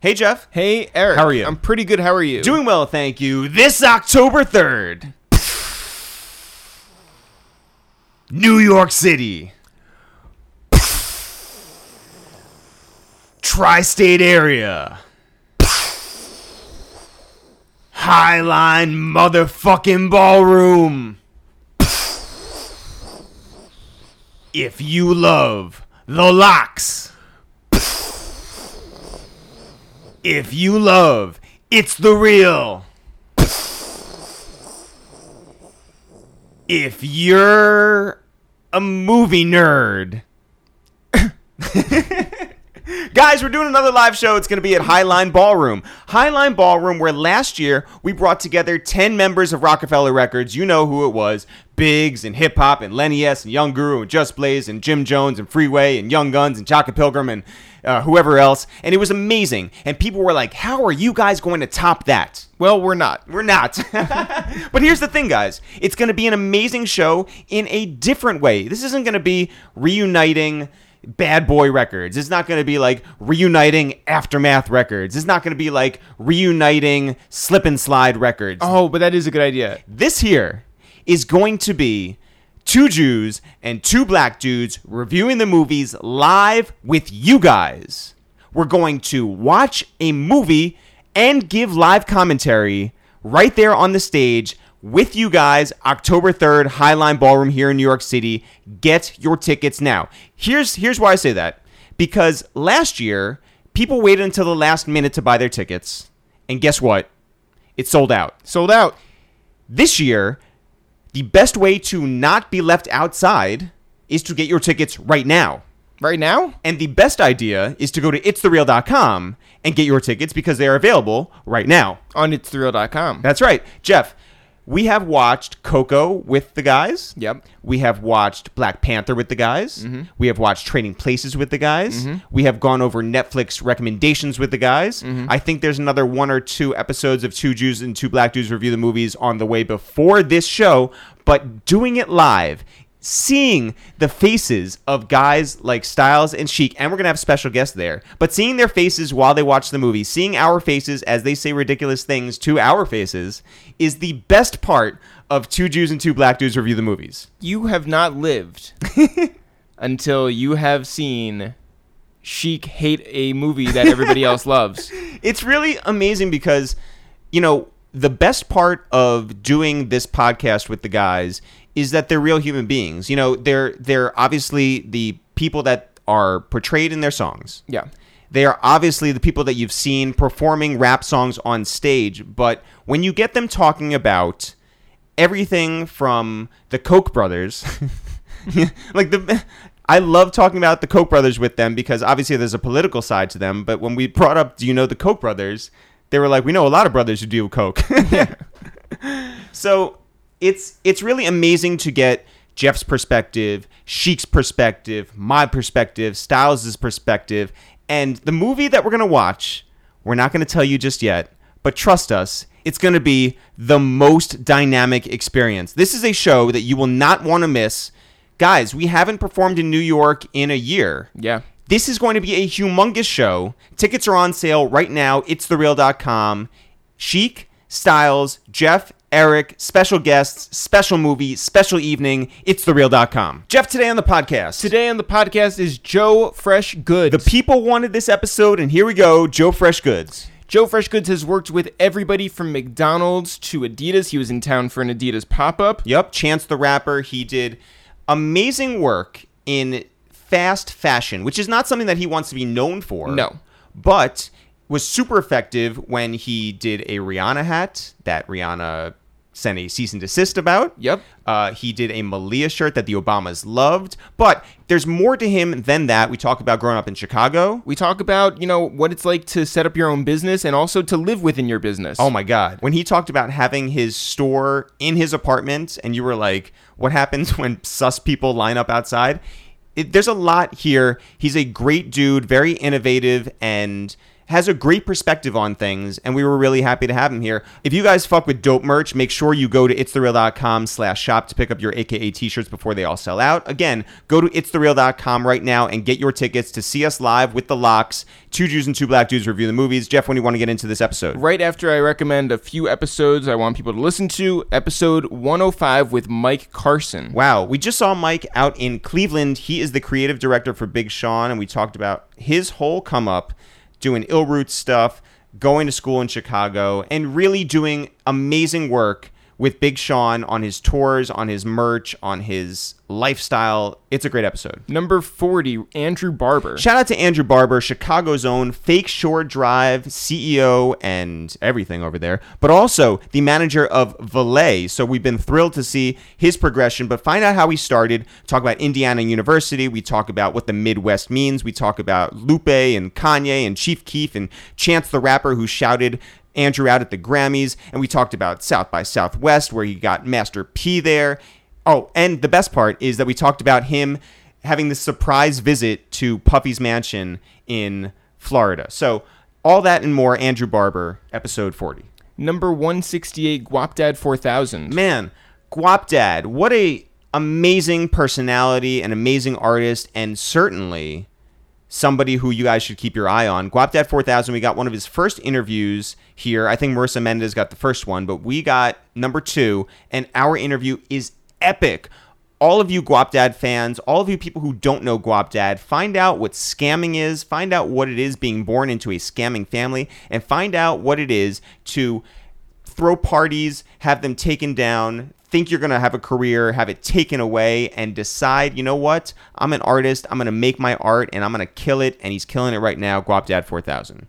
Hey, Jeff. Hey, Eric. How are you? I'm pretty good. How are you? Doing well, thank you. This October 3rd, New York City. Tri-state area. Highline motherfucking ballroom. If you love the locks. If you love It's the Real. If you're a movie nerd. Guys, we're doing another live show. It's going to be at Highline Ballroom. Highline Ballroom, where last year we brought together 10 members of Rockefeller Records. You know who it was. Biggs and Hip Hop and Lenny S. and Young Guru and Just Blaze and Jim Jones and Freeway and Young Guns and Chaka Pilgrim and whoever else. And it was amazing. And people were like, how are you guys going to top that? Well, we're not. We're not. But here's the thing, guys. It's going to be an amazing show in a different way. This isn't going to be reuniting Bad Boy Records. It's not going to be like reuniting Aftermath Records. It's not going to be like reuniting Slip and Slide Records. Oh, but that is a good idea. This here is going to be two Jews and two black dudes reviewing the movies live with you guys. We're going to watch a movie and give live commentary right there on the stage with you guys, October 3rd, Highline Ballroom here in New York City. Get your tickets now. Here's why I say that. Because last year, people waited until the last minute to buy their tickets. And guess what? It sold out. Sold out. This year, the best way to not be left outside is to get your tickets right now. Right now? And the best idea is to go to itsthereal.com and get your tickets because they are available right now. On itsthereal.com. That's right. Jeff, we have watched Coco with the guys. Yep. We have watched Black Panther with the guys. Mm-hmm. We have watched Trading Places with the guys. Mm-hmm. We have gone over Netflix recommendations with the guys. Mm-hmm. I think there's another 1 or 2 episodes of Two Jews and Two Black Dudes review the movies on the way before this show. But doing it live, seeing the faces of guys like Styles and Sheik, and we're going to have special guests there, but seeing their faces while they watch the movie, seeing our faces as they say ridiculous things to our faces is the best part of Two Jews and Two Black Dudes review the movies. You have not lived until you have seen Sheik hate a movie that everybody else loves. It's really amazing because, you know, the best part of doing this podcast with the guys is that they're real human beings. You know, they're obviously the people that are portrayed in their songs. Yeah. They are obviously the people that you've seen performing rap songs on stage. But when you get them talking about everything from the Koch brothers, I love talking about the Koch brothers with them because obviously there's a political side to them. But when we brought up, do you know the Koch brothers? They were like, we know a lot of brothers who deal with coke. So it's really amazing to get Jeff's perspective, Sheik's perspective, my perspective, Styles' perspective. And the movie that we're going to watch, we're not going to tell you just yet, but trust us, it's going to be the most dynamic experience. This is a show that you will not want to miss. Guys, we haven't performed in New York in a year. Yeah. This is going to be a humongous show. Tickets are on sale right now. Itsthereal.com. Sheik, Styles, Jeff, Eric, special guests, special movie, special evening. Itsthereal.com. Jeff, today on the podcast. Today on the podcast is Joe Fresh Goods. The people wanted this episode, and here we go. Joe Fresh Goods. Joe Fresh Goods has worked with everybody from McDonald's to Adidas. He was in town for an Adidas pop-up. Yep, Chance the Rapper. He did amazing work in fast fashion, which is not something that he wants to be known for. No. But was super effective when he did a Rihanna hat that Rihanna sent a cease and desist about. Yep. He did a Malia shirt that the Obamas loved. But there's more to him than that. We talk about growing up in Chicago. We talk about, you know, what it's like to set up your own business and also to live within your business. Oh, my God. When he talked about having his store in his apartment and you were like, what happens when sus people line up outside? There's a lot here. He's a great dude, very innovative, and has a great perspective on things, and we were really happy to have him here. If you guys fuck with dope merch, make sure you go to itsthereal.com/shop to pick up your AKA t-shirts before they all sell out. Again, go to itsthereal.com right now and get your tickets to see us live with the Locks, two Jews and two black dudes review the movies. Jeff, when do you want to get into this episode? Right after I recommend a few episodes I want people to listen to, episode 105 with Mike Carson. Wow, we just saw Mike out in Cleveland. He is the creative director for Big Sean, and we talked about his whole come up, doing Ill Roots stuff, going to school in Chicago, and really doing amazing work with Big Sean on his tours, on his merch, on his lifestyle. It's a great episode. Number 40, Andrew Barber. Shout out to Andrew Barber, Chicago's own Fake Shore Drive CEO and everything over there, but also the manager of Valet. So we've been thrilled to see his progression, but find out how he started. Talk about Indiana University. We talk about what the Midwest means. We talk about Lupe and Kanye and Chief Keef and Chance the Rapper, who shouted Andrew out at the Grammys. And we talked about South by Southwest, where he got Master P there. Oh, and the best part is that we talked about him having this surprise visit to Puffy's mansion in Florida. So all that and more, Andrew Barber, episode 40. Number 168, Guapdad 4000. Man, Guapdad, what a amazing personality, an amazing artist, and certainly somebody who you guys should keep your eye on. Guapdad 4000, we got one of his first interviews here. I think Marissa Mendez got the first one, but we got number 2, and our interview is epic. All of you Guapdad fans, all of you people who don't know Guapdad, find out what scamming is, find out what it is being born into a scamming family, and find out what it is to throw parties, have them taken down, think you're going to have a career, have it taken away, and decide, you know what? I'm an artist. I'm going to make my art, and I'm going to kill it, and he's killing it right now. Guapdad 4000.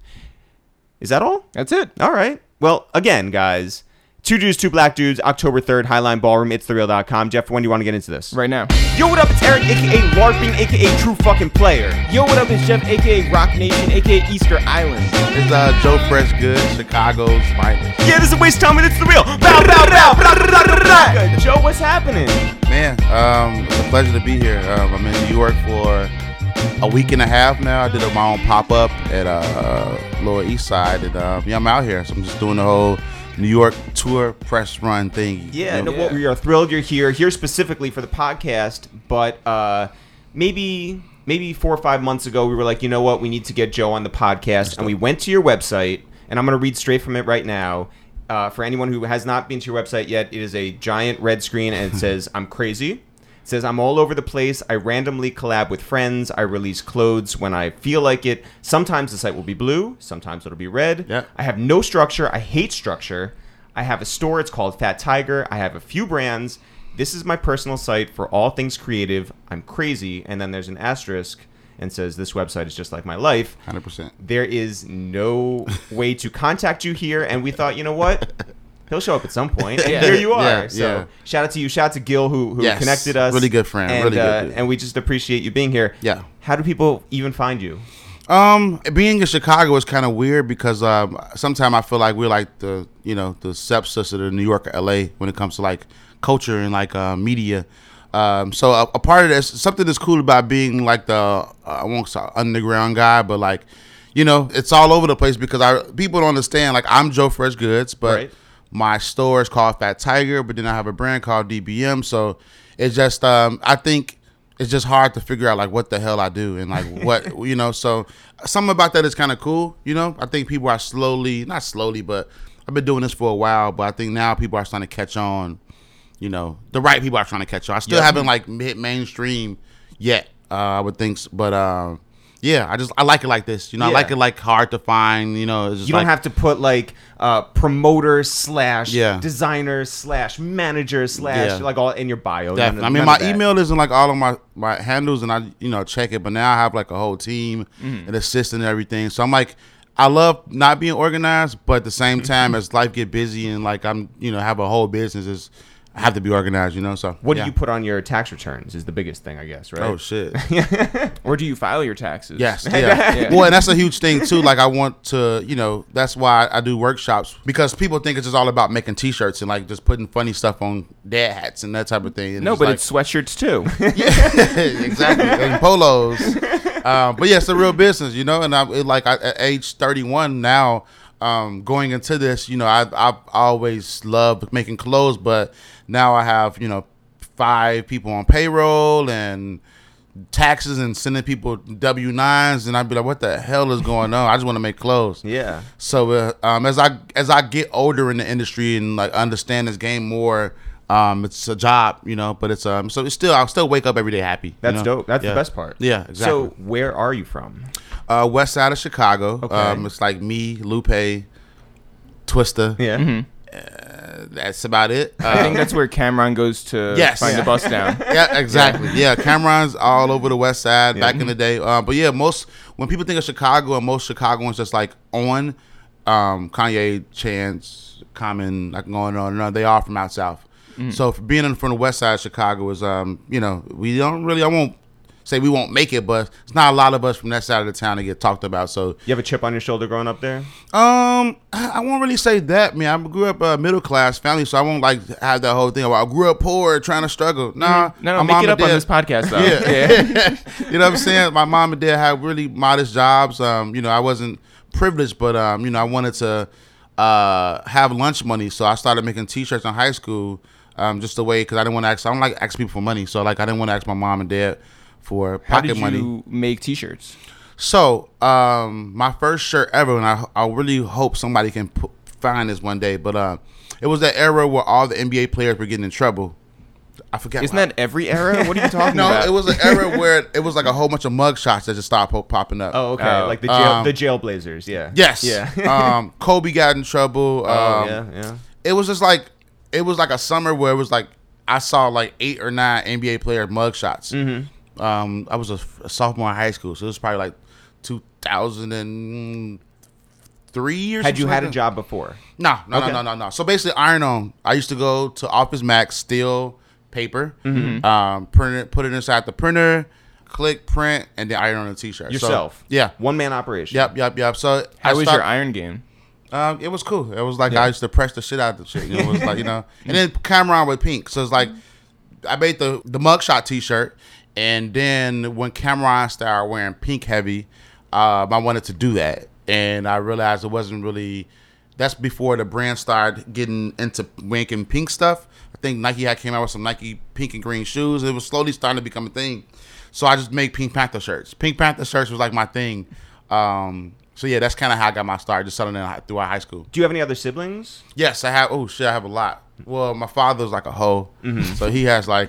Is that all? That's it. All right. Well, again, guys, two Jews, two black dudes, October 3rd, Highline Ballroom, itsthereal.com. Jeff, when do you want to get into this? Right now. Yo, what up? It's Eric, a.k.a. LARPing, a.k.a. True Fucking Player. Yo, what up? It's Jeff, a.k.a. Rock Nation, a.k.a. Easter Island. It's Joe Freshgood, Chicago's finest. Yeah, this is a waste of time, and it's the real. Bow, bow, bow. Joe, what's happening? Man, it's a pleasure to be here. I'm in New York for a week and a half now. I did my own pop-up at Lower East Side, and yeah, I'm out here. So I'm just doing the whole New York tour press run thing. Yeah, no, well, we are thrilled you're here specifically for the podcast, but maybe 4 or 5 months ago, we were like, you know what, we need to get Joe on the podcast, and we went to your website, and I'm going to read straight from it right now. For anyone who has not been to your website yet, it is a giant red screen, and it says, I'm crazy. It says, I'm all over the place. I randomly collab with friends. I release clothes when I feel like it. Sometimes the site will be blue. Sometimes it'll be red. Yeah. I have no structure. I hate structure. I have a store. It's called Fat Tiger. I have a few brands. This is my personal site for all things creative. I'm crazy. And then there's an asterisk and says, this website is just like my life. 100%. There is no way to contact you here. And we thought, you know what? He'll show up at some point. And here you are. Yeah, so yeah. Shout out to you. Shout out to Gil who Yes. connected us. Really good friend. And, Really good dude. and we just appreciate you being here. Yeah. How do people even find you? Being in Chicago is kind of weird because sometimes I feel like we're like the stepsister to New York or LA when it comes to like culture and like media. So a part of this, something that's cool about being like the I won't say underground guy, but like it's all over the place because people don't understand. Like I'm Joe Fresh Goods, but Right. my store is called Fat Tiger, but then I have a brand called DBM. So it's just I think it's just hard to figure out like what the hell I do and like what So something about that is kind of cool. I think people are not slowly, but I've been doing this for a while. But I think now people are starting to catch on. The right people are trying to catch on. I still haven't like hit mainstream yet. I would think, but yeah, I like it like this. I like it like hard to find. It's just You don't have to put like promoter / Yeah. designer / manager / Yeah. like all in your bio. Definitely. I mean, my email isn't like all of my handles, and I check it. But now I have like a whole team, an assistant, and everything. So I'm like, I love not being organized, but at the same time, as life get busy and like I'm have a whole business, I have to be organized. So What yeah. do you put on your tax returns is the biggest thing, I guess, right? Oh shit. Or do you file your taxes? Yes. Yeah. Well, and that's a huge thing too. Like I want to, that's why I do workshops because people think it's just all about making T-shirts and like just putting funny stuff on dad hats and that type of thing. And No, but it's sweatshirts too. yeah, exactly. And polos. But yeah, it's a real business, you know. And at age 31 now, going into this, you know, I've always loved making clothes, but now I have, you know, 5 people on payroll and taxes and sending people W-9s, and I'd be like, what the hell is going on? I just want to make clothes. Yeah. So as I get older in the industry and like understand this game more, it's a job, you know, but so it's still, I'll still wake up every day happy. That's you know? dope. That's Yeah. the best part. Yeah, exactly. So where are you from? West side of Chicago. Okay. It's like me, Lupe, Twista. Yeah. That's about it. I think that's where Cameron goes to Yes. find Yeah. the bus down. Yeah, exactly. Yeah, Cameron's all over the west side back in the day. But yeah, when people think of Chicago, and most Chicagoans just like on Kanye, Chance, Common, like going on and on, they are from out south. So for being from the west side of Chicago is, you know, I won't say we won't make it, but it's not a lot of us from that side of the town that get talked about. So You have a chip on your shoulder growing up there? I won't really say that, man. I grew up middle class family, so I won't like have that whole thing about I grew up poor, trying to struggle. Nah, No, my make mom it and up on dad- this podcast, though. Yeah. You know what I'm saying? My mom and dad had really modest jobs. You know, I wasn't privileged, but you know, I wanted to have lunch money, so I started making T-shirts in high school, just the way, because I didn't want to ask. I don't like asking people for money, so like I didn't want to ask my mom and dad for How pocket did money. you make T-shirts? So, my first shirt ever, and I really hope somebody can find this one day, but it was that era where all the NBA players were getting in trouble. I forget. Isn't that every era? What are you talking No, about? it was an era where it was like a whole bunch of mug shots that just started popping up. Oh, okay. Oh. Like the Jailblazers, yeah. Yes. Yeah. Kobe got in trouble. Oh, yeah. It was just like a summer where it was like I saw like 8 or 9 NBA player mug shots. Mm-hmm. I was a sophomore in high school, so it was probably like 2003 or something. Had you had a like that. job before? No. Okay. So basically, iron on. I used to go to Office Max, steal paper, Mm-hmm. print it, put it inside the printer, click print, and then iron on a T-shirt. Yourself? So, yeah. One man operation. Yep. So How was your iron game? It was cool. It was like I used to press the shit out of the shit. You know, it was like, you know, and then Cameron with pink. So it's like I made the mugshot T-shirt, and then when Cameron started wearing pink heavy, I wanted to do that, and I realized it wasn't really. That's before the brand started getting into making pink stuff. I think Nike had came out with some Nike pink and green shoes. It was slowly starting to become a thing. So I just made Pink Panther shirts. Pink Panther shirts was like my thing. So yeah, that's kind of how I got my start, just selling them throughout high school. Do you have any other siblings? Yes, I have. Oh shit, I have a lot. Well, my father's like a hoe, so he has like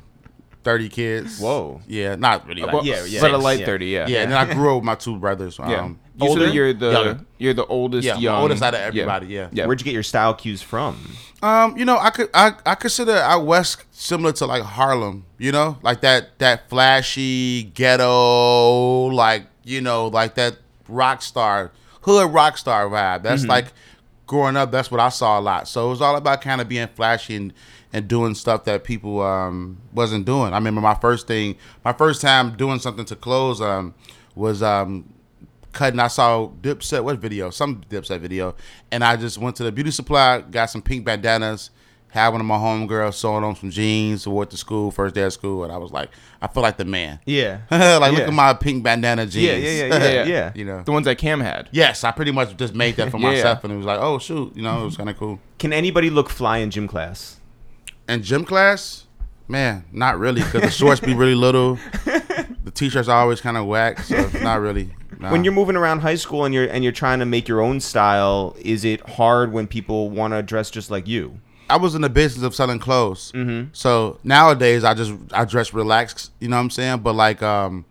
30 kids. Whoa. Yeah, not really. Like, Well, yeah, but a light yeah. 30, yeah. yeah. And then I grew up with my 2 brothers. Yeah. Older? You're the Younger. oldest Yeah, young. the oldest out of everybody. Yeah. Yeah. Where'd you get your style cues from? You know, I consider out west similar to like Harlem. You know, like that flashy ghetto, like, you know, like that rock star hood rock star vibe. That's like growing up. That's what I saw a lot. So it was all about kind of being flashy and doing stuff that people wasn't doing. I remember my first time doing something to clothes was cutting. I saw Dipset, some Dipset video, and I just went to the beauty supply, got some pink bandanas, had one of my homegirls sewing on some jeans, wore it to school, first day of school, and I was like, I feel like the man. Yeah. Like, look Yeah. at my pink bandana jeans. Yeah. You know. The ones that Cam had. Yes, I pretty much just made that for Yeah. myself, and it was like, oh shoot, you know, it was kind of cool. Can anybody look fly in gym class? And gym class, man, not really, because the shorts be really little, the t-shirts are always kind of whack, so not really. Nah. When you're moving around high school and you're trying to make your own style, is it hard when people want to dress just like you? I was in the business of selling clothes, so nowadays I dress relaxed. You know what I'm saying? But like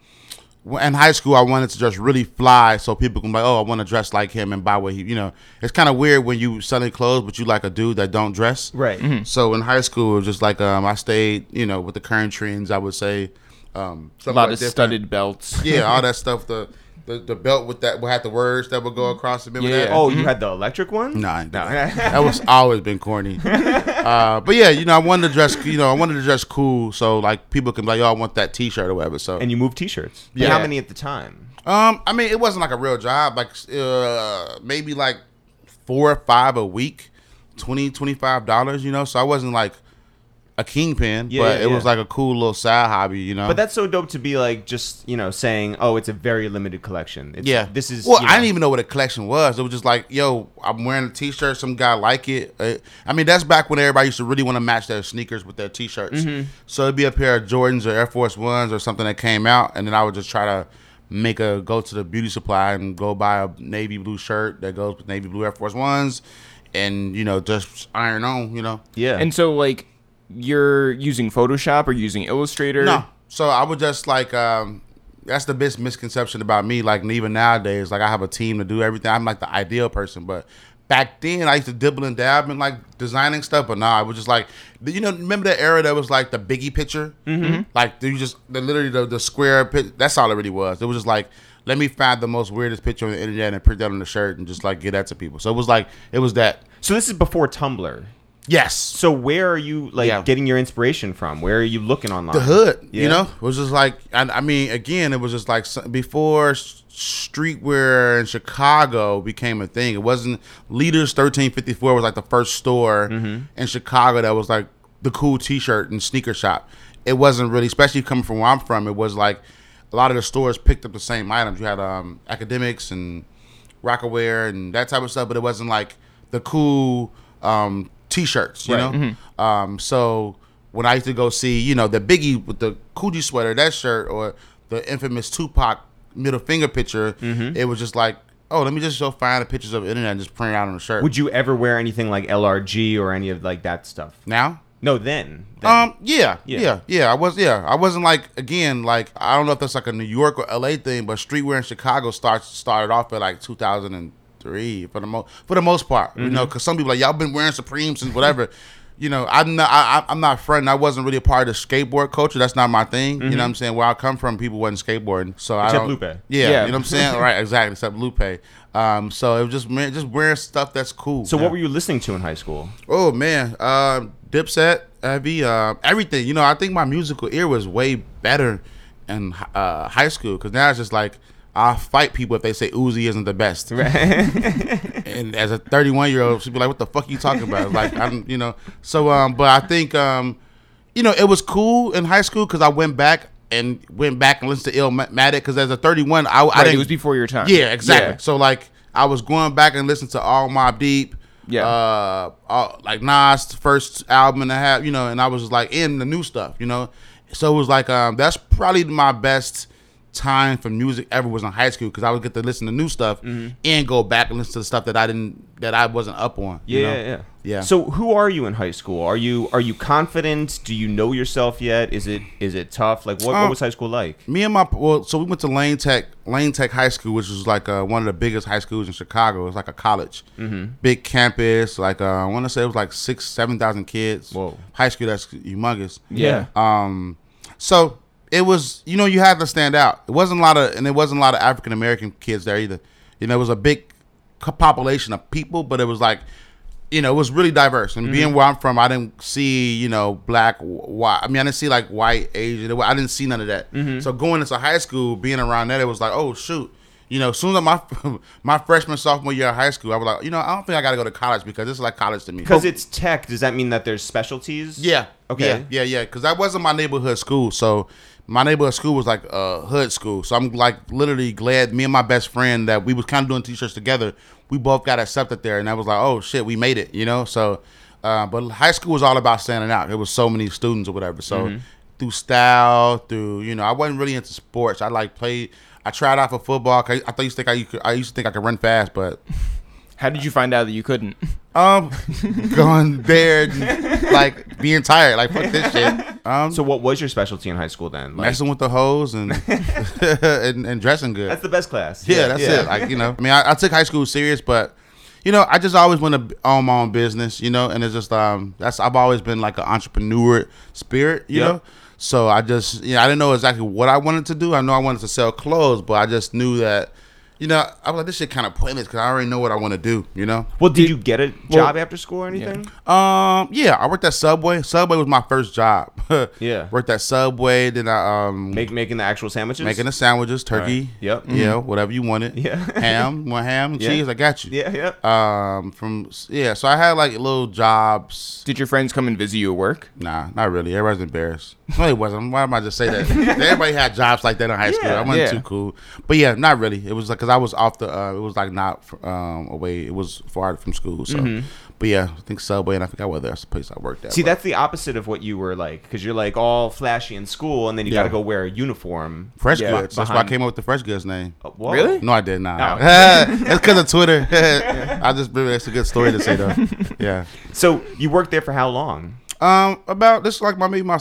in high school, I wanted to just really fly, so people can be like, oh, I want to dress like him and buy what he. You know, it's kind of weird when you selling clothes, but you like a dude that don't dress. Right. So in high school, it was just like I stayed, you know, with the current trends. I would say A lot of studded belts. Yeah, all that stuff. The belt with that had the words that would go across. Remember Yeah. that? Oh, you had the electric one? No, I ain't do that. That was always been corny. But yeah, you know, I wanted to dress cool, so like people can be like, "Oh, I want that T-shirt or whatever." So, And you moved T-shirts. Yeah. How many at the time? I mean, it wasn't like a real job. Like maybe like 4 or 5 a week, $20-$25. You know, so I wasn't like a kingpin, Yeah, but yeah, it was yeah. like a cool little side hobby, you know. But that's so dope to be like just saying, oh, it's a very limited collection. This is Well, I didn't even know what a collection was. It was just like, yo, I'm wearing a T-shirt. Some guy like it. I mean, that's back when everybody used to really want to match their sneakers with their T-shirts. So it'd be a pair of Jordans or Air Force Ones or something that came out, and then I would just try to go to the beauty supply and go buy a navy blue shirt that goes with navy blue Air Force Ones, and just iron on. Yeah. And so, like, you're using Photoshop or using Illustrator? No. So I would just like that's the biggest misconception about me. Like even nowadays, like I have a team to do everything. I'm like the ideal person, but back then I used to dibble and dab and like designing stuff. But nah, I was just like, remember that era that was like the Biggie picture? Mm-hmm. Like literally the square picture. That's all it really was. It was just like, let me find the most weirdest picture on the internet and print that on the shirt and just like get that to people. So it was that. So this is before Tumblr. Yes. So where are you getting your inspiration from? Where are you looking online? The hood, Yeah. it was just like, I mean, again, it was just like before streetwear in Chicago became a thing. It wasn't Leaders 1354 was like the first store in Chicago that was like the cool T-shirt and sneaker shop. It wasn't really, especially coming from where I'm from. It was like a lot of the stores picked up the same items. You had Academics and Rockaware and that type of stuff, but it wasn't like the cool T-shirts, you know. So when I used to go see, the Biggie with the Coogee sweater, that shirt, or the infamous Tupac middle finger picture, it was just like, oh, let me just go find the pictures of the internet and just print it out on a shirt. Would you ever wear anything like LRG or any of like that stuff? Now? No, then. Yeah. I wasn't like, again, like, I don't know if that's like a New York or LA thing, but streetwear in Chicago started off at like 2003 for the most part, because some people like, y'all been wearing Supreme since whatever. I'm not fronting. I wasn't really a part of the skateboard culture. That's not my thing. You know what I'm saying? Where I come from, people wasn't skateboarding. So Except I don't, Lupe. Yeah, Yeah. you know what I'm saying? Right, exactly. Except Lupe. So it was just wearing stuff that's cool. So what were you listening to in high school? Oh man, Dipset, Heavy, everything. I think my musical ear was way better in high school, because now it's just like, I'll fight people if they say Uzi isn't the best. And as a 31-year-old, she'd be like, "What the fuck are you talking about?" Like, So, but I think, it was cool in high school because I went back and listened to Illmatic, because as a 31, I didn't. It was before your time. Yeah, exactly. Yeah. So like, I was going back and listening to all Mobb Deep. Yeah. Like Nas' first album and a half, and I was just like in the new stuff, So it was like, that's probably my best time for music ever was in high school, because I would get to listen to new stuff and go back and listen to the stuff that I wasn't up on. Yeah. So who are you in high school? Are you confident? Do you know yourself yet? Is it tough? Like what was high school like? Me and so we went to Lane Tech High School, which was like one of the biggest high schools in Chicago. It was like a college, big campus. Like I want to say it was like 6,000-7,000 kids. Whoa. High school, that's humongous. Yeah. So it was, you had to stand out. It wasn't a lot of African American kids there either. It was a big population of people, but it was like, it was really diverse. And being where I'm from, I didn't see, black, white. I mean, I didn't see like white, Asian. I didn't see none of that. So going into high school, being around that, it was like, oh shoot. As soon as my freshman, sophomore year of high school, I was like, I don't think I got to go to college, because this is like college to me. Because it's tech, does that mean that there's specialties? Yeah. Okay. Yeah. Because that wasn't my neighborhood school. So my neighborhood school was like a hood school. So I'm like literally glad me and my best friend that we was kind of doing T-shirts together. We both got accepted there, and I was like, oh shit, we made it, So, but high school was all about standing out. There was so many students or whatever. So through style, I wasn't really into sports. I tried out for football. I used to think I could run fast, but How did you find out that you couldn't? Going there, and, like being tired, like fuck this shit. So what was your specialty in high school then? Like, Messing with the hoes and and dressing good. that's the best class. Yeah, that's it. Like, I mean, I took high school serious, but I just always want to own my own business, and it's just I've always been like an entrepreneur spirit, you know. So I just I didn't know exactly what I wanted to do. I know I wanted to sell clothes, but I just knew that I was like, this shit kind of pointless because I already know what I want to do. Well, did you get a job after school or anything? Yeah, I worked at Subway. Subway was my first job. Yeah. Worked at Subway. Then I Making the actual sandwiches? making the sandwiches, turkey. Right. Yep. Yeah, whatever you wanted. Yeah. Ham, you want ham and Yeah. cheese? I got you. Yeah, yeah. So I had like little jobs. Did your friends come and visit you at work? Nah, not really. Everybody's embarrassed. No, it wasn't. Why am I just say that? Everybody had jobs like that in high school. I wasn't Yeah. too cool. But yeah, not really. It was like because I was off the. It was like not away. It was far from school. So, but yeah, I think Subway and I forgot what other place I worked at. See, but- that's the opposite of what you were like, because you're like all flashy in school, and then you Yeah. got to go wear a uniform. Fresh Yeah, Goods. That's why I behind- came up with the Fresh Goods name. Whoa. Really? No, I did not. Oh. It's because of Twitter. I just it's a good story to say though. Yeah. So you worked there for how long? About this is like maybe my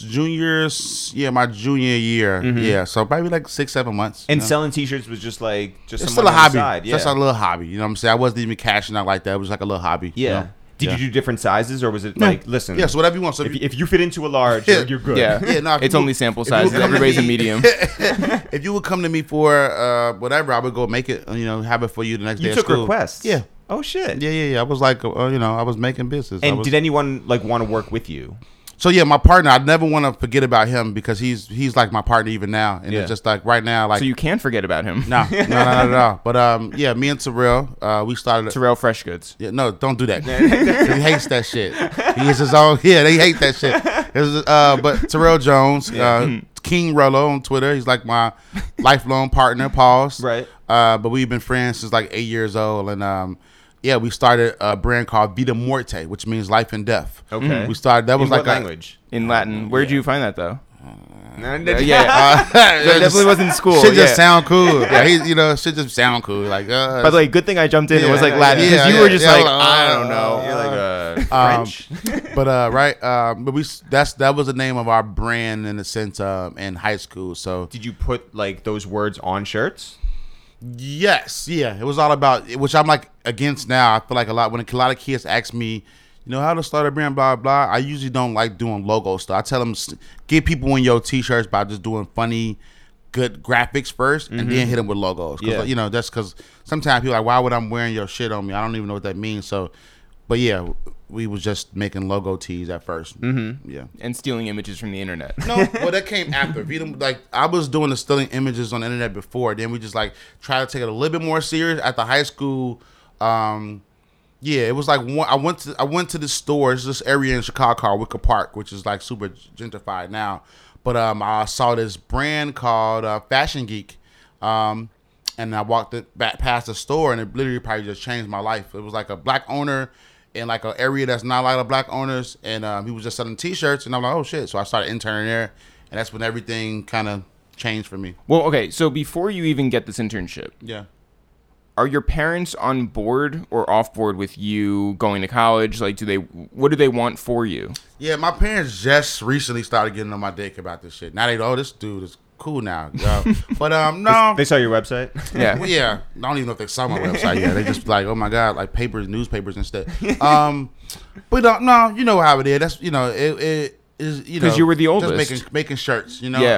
my junior year. Yeah, so probably like 6-7 months. And you know? selling T-shirts was just like It's someone still a on the hobby. side. Yeah. Just a little hobby. You know what I'm saying? I wasn't even cashing out like that. It was like a little hobby. Yeah. You know? Did Yeah. you do different sizes, or was it like, listen? Yeah, so whatever you want. So if you fit into a large, Yeah. you're good. Yeah. Yeah, no, if It's you- only sample if you sizes. would come to Everybody's a me- medium. if you would come to me for whatever, I would go make it. Have it for you the next day. You at took school. requests. Yeah. Oh shit. Yeah. I was like, I was making business. I And was, did anyone like want to work with you? So yeah, my partner. I never want to forget about him because he's like my partner even now, and Yeah. it's just like right now, like So you can't forget about him. no, not at all. But yeah, me and Terrell, we started. Terrell Fresh Goods. Yeah, no, don't do that. He hates that shit. He is his own. Yeah, they hate that shit. But Terrell Jones, King Rollo on Twitter. He's like my lifelong partner. Pause. Right. But we've been friends since like 8 years old, and yeah, we started a brand called Vida Morte, which means life and death. Okay. We started. That was In like what language? In Latin. Where'd you find that though? Yeah. That definitely wasn't in school. Shit just yeah. sound cool. Yeah, shit just sound cool. Like, By the way, good thing I jumped in. It was like Yeah, Latin because yeah, you yeah, were just yeah, like, like, I don't know. You're like French. but that was the name of our brand in a sense in high school. So Did you put like those words on shirts? yes, yeah, it was all about which I'm like against now. I feel like a lot of kids ask me, how to start a brand, blah blah. I usually don't like doing logo stuff. I tell them get people in your t-shirts by just doing funny, good graphics first, and then hit them with logos. 'Cause, Yeah. that's because sometimes people are like, why would I'm wearing your shit on me? I don't even know what that means. So, but yeah, we was just making logo tees at 1st. Yeah. And stealing images from the internet. No, well, that came after. Like I was doing the stealing images on the internet before. Then we just like try to take it a little bit more serious at the high school. Yeah, it was like I went to the store. It's this area in Chicago called Wicker Park, which is like super gentrified now. But I saw this brand called Fashion Geek, and I walked back past the store, and it literally probably just changed my life. It was like a black owner in like an area that's not a lot of black owners, and he was just selling T-shirts, and I'm like, oh shit! So I started interning there, and that's when everything kind of changed for me. Well, okay. So before you even get this internship, Yeah. are your parents on board or off board with you going to college? Like, what do they want for you? Yeah, my parents just recently started getting on my dick about this shit. Now they know, this dude is cool now. But no. They saw your website. Yeah. Well, yeah, I don't even know if they saw my website yet. They just like, oh my god, like newspapers instead. But no, you know how it is. That's it is 'Cause you were the oldest. just making shirts. Yeah.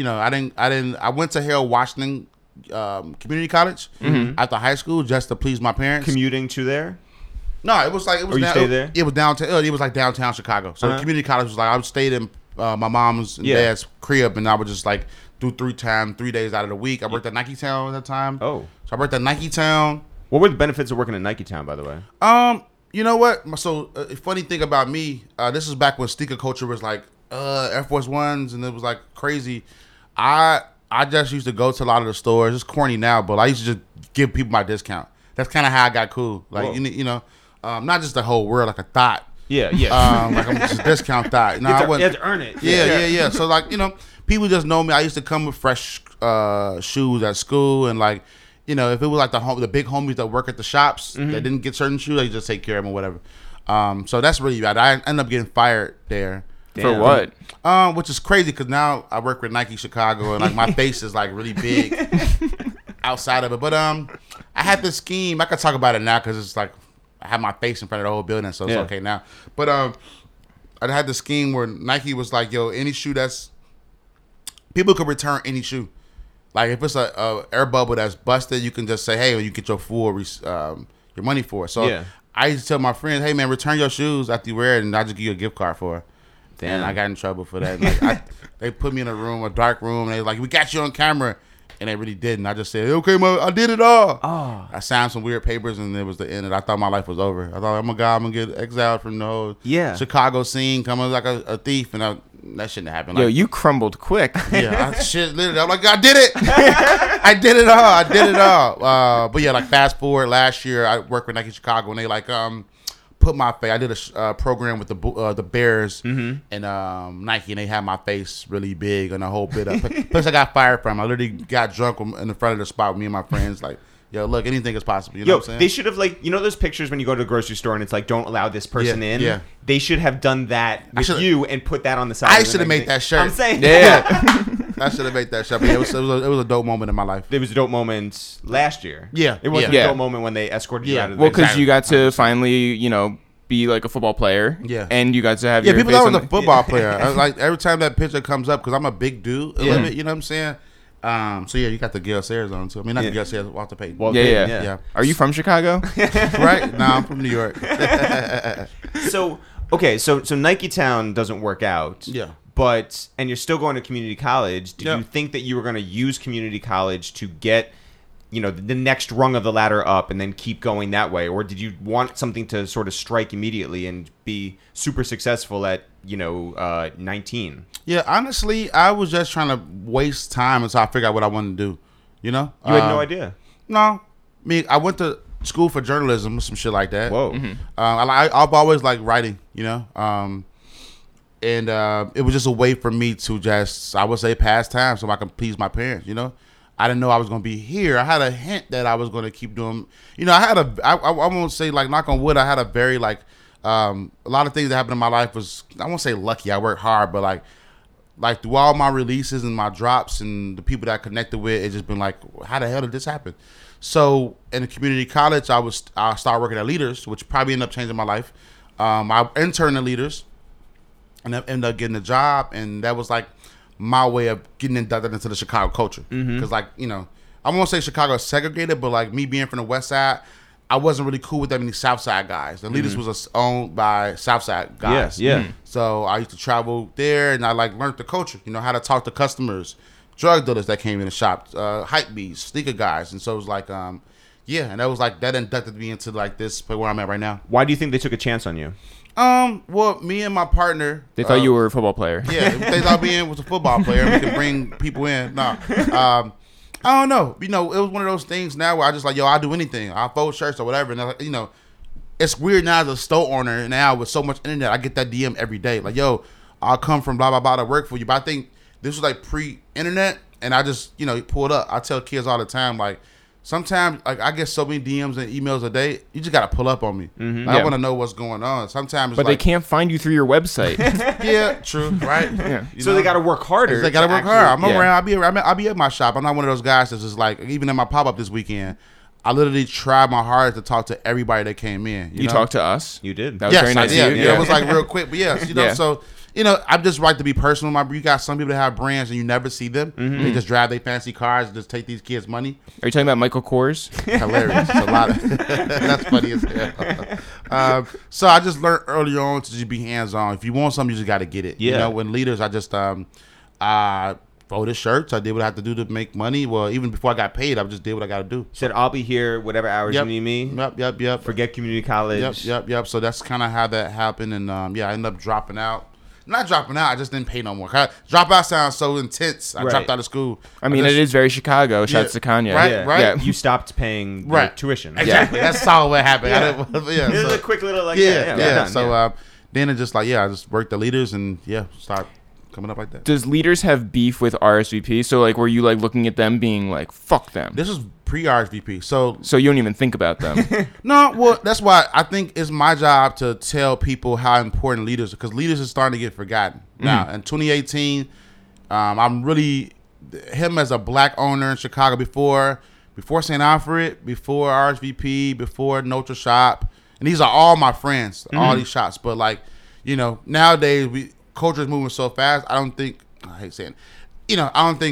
I went to Harold Washington Community College after high school just to please my parents. Commuting to there. No, it was like you stayed there? It was downtown. It was like downtown Chicago. So Uh-huh. community college was like I stayed in my mom's and Yeah. dad's crib, and I would just like do 3 days out of the week. I worked at Nike Town at the time. Oh. So I worked at Nike Town. What were the benefits of working at Nike Town, by the way? You know what? So funny thing about me, this is back when sneaker culture was like Air Force Ones, and it was like crazy. I just used to go to a lot of the stores. It's corny now, but I used to just give people my discount. That's kind of how I got cool. Like not just the whole world, like a thought. Yeah, yeah. Like I'm just a discount thought. No, I you wasn't. had to earn it. Yeah. So like people just know me. I used to come with fresh shoes at school, and like if it was like the big homies that work at the shops that didn't get certain shoes, they just take care of them or whatever. So that's really bad. I ended up getting fired there. For what? Which is crazy because now I work with Nike Chicago, and like my face is like really big outside of it. But I had this scheme. I could talk about it now because it's like I have my face in front of the whole building, so it's Yeah. okay now. But I had this scheme where Nike was like, "Yo, any shoe that's people could return any shoe." Like if it's a air bubble that's busted, you can just say, hey, you get your full your money for it. So Yeah. I used to tell my friends, hey man, return your shoes after you wear it, and I just give you a gift card for it. Damn. And I got in trouble for that. Like, they put me in a dark room, and they like, we got you on camera. And they really didn't. I just said, okay, man, I did it all. Oh. I signed some weird papers, and it was the end. And I thought my life was over. I thought, oh my God, I'm gonna get exiled from the whole Chicago scene, coming like a thief, and that shouldn't have happened. Yo, Like, you crumbled quick. yeah, literally, I'm like, I did it. I did it all. But yeah, like fast forward, last year I worked with Nike Chicago, and they like put my face. I did a program with the Bears and Nike, and they had my face really big and a whole bit up. Plus, I got fired from. I literally got drunk in the front of the spot with me and my friends. Like, yo, look, anything is possible. You know what I'm saying? They should have those pictures when you go to the grocery store and it's like, don't allow this person in. Yeah. They should have done that with you and put that on the side. I should have made that shirt. I'm saying, Yeah. I should have made that shirt. But it was a dope moment in my life. It was a dope moment last year. Yeah, It wasn't yeah. a dope moment when they escorted you out of Well, the because you got to finally, be like a football player. Yeah. And you got to have Yeah, your people face thought I was on a football player. I was like, every time that picture comes up, because I'm a big dude a little bit, you know what I'm saying? So yeah, you got the Gale Sayers on too. I mean, not the Gale Sayers, Walter Payton. Well, Yeah. Are you from Chicago? Right? No, I'm from New York. So Nike Town doesn't work out. Yeah. And you're still going to community college. Did you think that you were going to use community college to get, the next rung of the ladder up and then keep going that way? Or did you want something to sort of strike immediately and be super successful at, 19? Yeah, honestly, I was just trying to waste time until I figured out what I wanted to do. You know? You had no idea. No. I mean, I went to school for journalism or some shit like that. Whoa. I've always liked writing, and it was just a way for me to just, I would say, pass time so I can please my parents, I didn't know I was going to be here. I had a hint that I was going to keep doing, I won't say, like, knock on wood, I had a very, like, a lot of things that happened in my life was, I won't say lucky, I worked hard, but, like through all my releases and my drops and the people that I connected with, it's just been like, how the hell did this happen? So in the community college, I started working at Leaders, which probably ended up changing my life. I interned at Leaders and I ended up getting a job, and that was like my way of getting inducted into the Chicago culture. Because I won't say Chicago is segregated, but like me being from the West Side, I wasn't really cool with that many South Side guys. The Leaders was owned by South Side guys. Yeah. So I used to travel there, and I learned the culture. How to talk to customers, drug dealers that came in the shop, hype beats, sneaker guys, and so it was like, and that was like that inducted me into like this where I'm at right now. Why do you think they took a chance on you? Well, me and my partner. They thought you were a football player. Yeah, they thought me was a football player. We could bring people in. No. I don't know. It was one of those things now where I just like, I'll do anything. I'll fold shirts or whatever. And it's weird now as a store owner now with so much internet. I get that DM every day. Like, yo, I'll come from blah, blah, blah to work for you. But I think this was like pre-internet, and I just, pulled up. I tell kids all the time, like, sometimes, like, I get so many DMs and emails a day, you just got to pull up on me. I want to know what's going on. Sometimes it's But they can't find you through your website. Yeah, true, right? Yeah. So they got to work harder. They got to work hard. I'm yeah. around. I'll be at my shop. I'm not one of those guys that's just like, even in my pop-up this weekend, I literally tried my hardest to talk to everybody that came in. You talked to us. You did. That was very nice I of did. you. Yeah, it was like real quick, but yes, Yeah. So I just like to be personal. You got some people that have brands and you never see them. They just drive their fancy cars and just take these kids' money. Are you talking about Michael Kors? Hilarious. It's a lot. That's funny as hell. So I just learned early on to just be hands on. If you want something, you just got to get it. Yeah. When Leaders, I just folded shirts. I did what I had to do to make money. Well, even before I got paid, I just did what I got to do. Said, I'll be here whatever hours you need me. Yep. Forget community college. Yep. So that's kind of how that happened. And I ended up dropping out. Not dropping out. I just didn't pay no more. Drop out sounds so intense. I dropped out of school. I mean, it is very Chicago. Shouts to Kanye. Right. Yeah. You stopped paying your tuition. Exactly. That's all what happened. It was a quick little done. So then it just I just worked the Leaders and start coming up like that. Does Leaders have beef with RSVP? So like, were you like looking at them being like, fuck them? This is pre-RSVP. So you don't even think about them. No, well, that's why I think it's my job to tell people how important Leaders, because Leaders is starting to get forgotten. Now, in 2018, I'm really, him as a black owner in Chicago before St. Alfred, before RSVP, before Notre Shop, and these are all my friends, all these shops. But like, nowadays culture is moving so fast. I hate saying, I don't think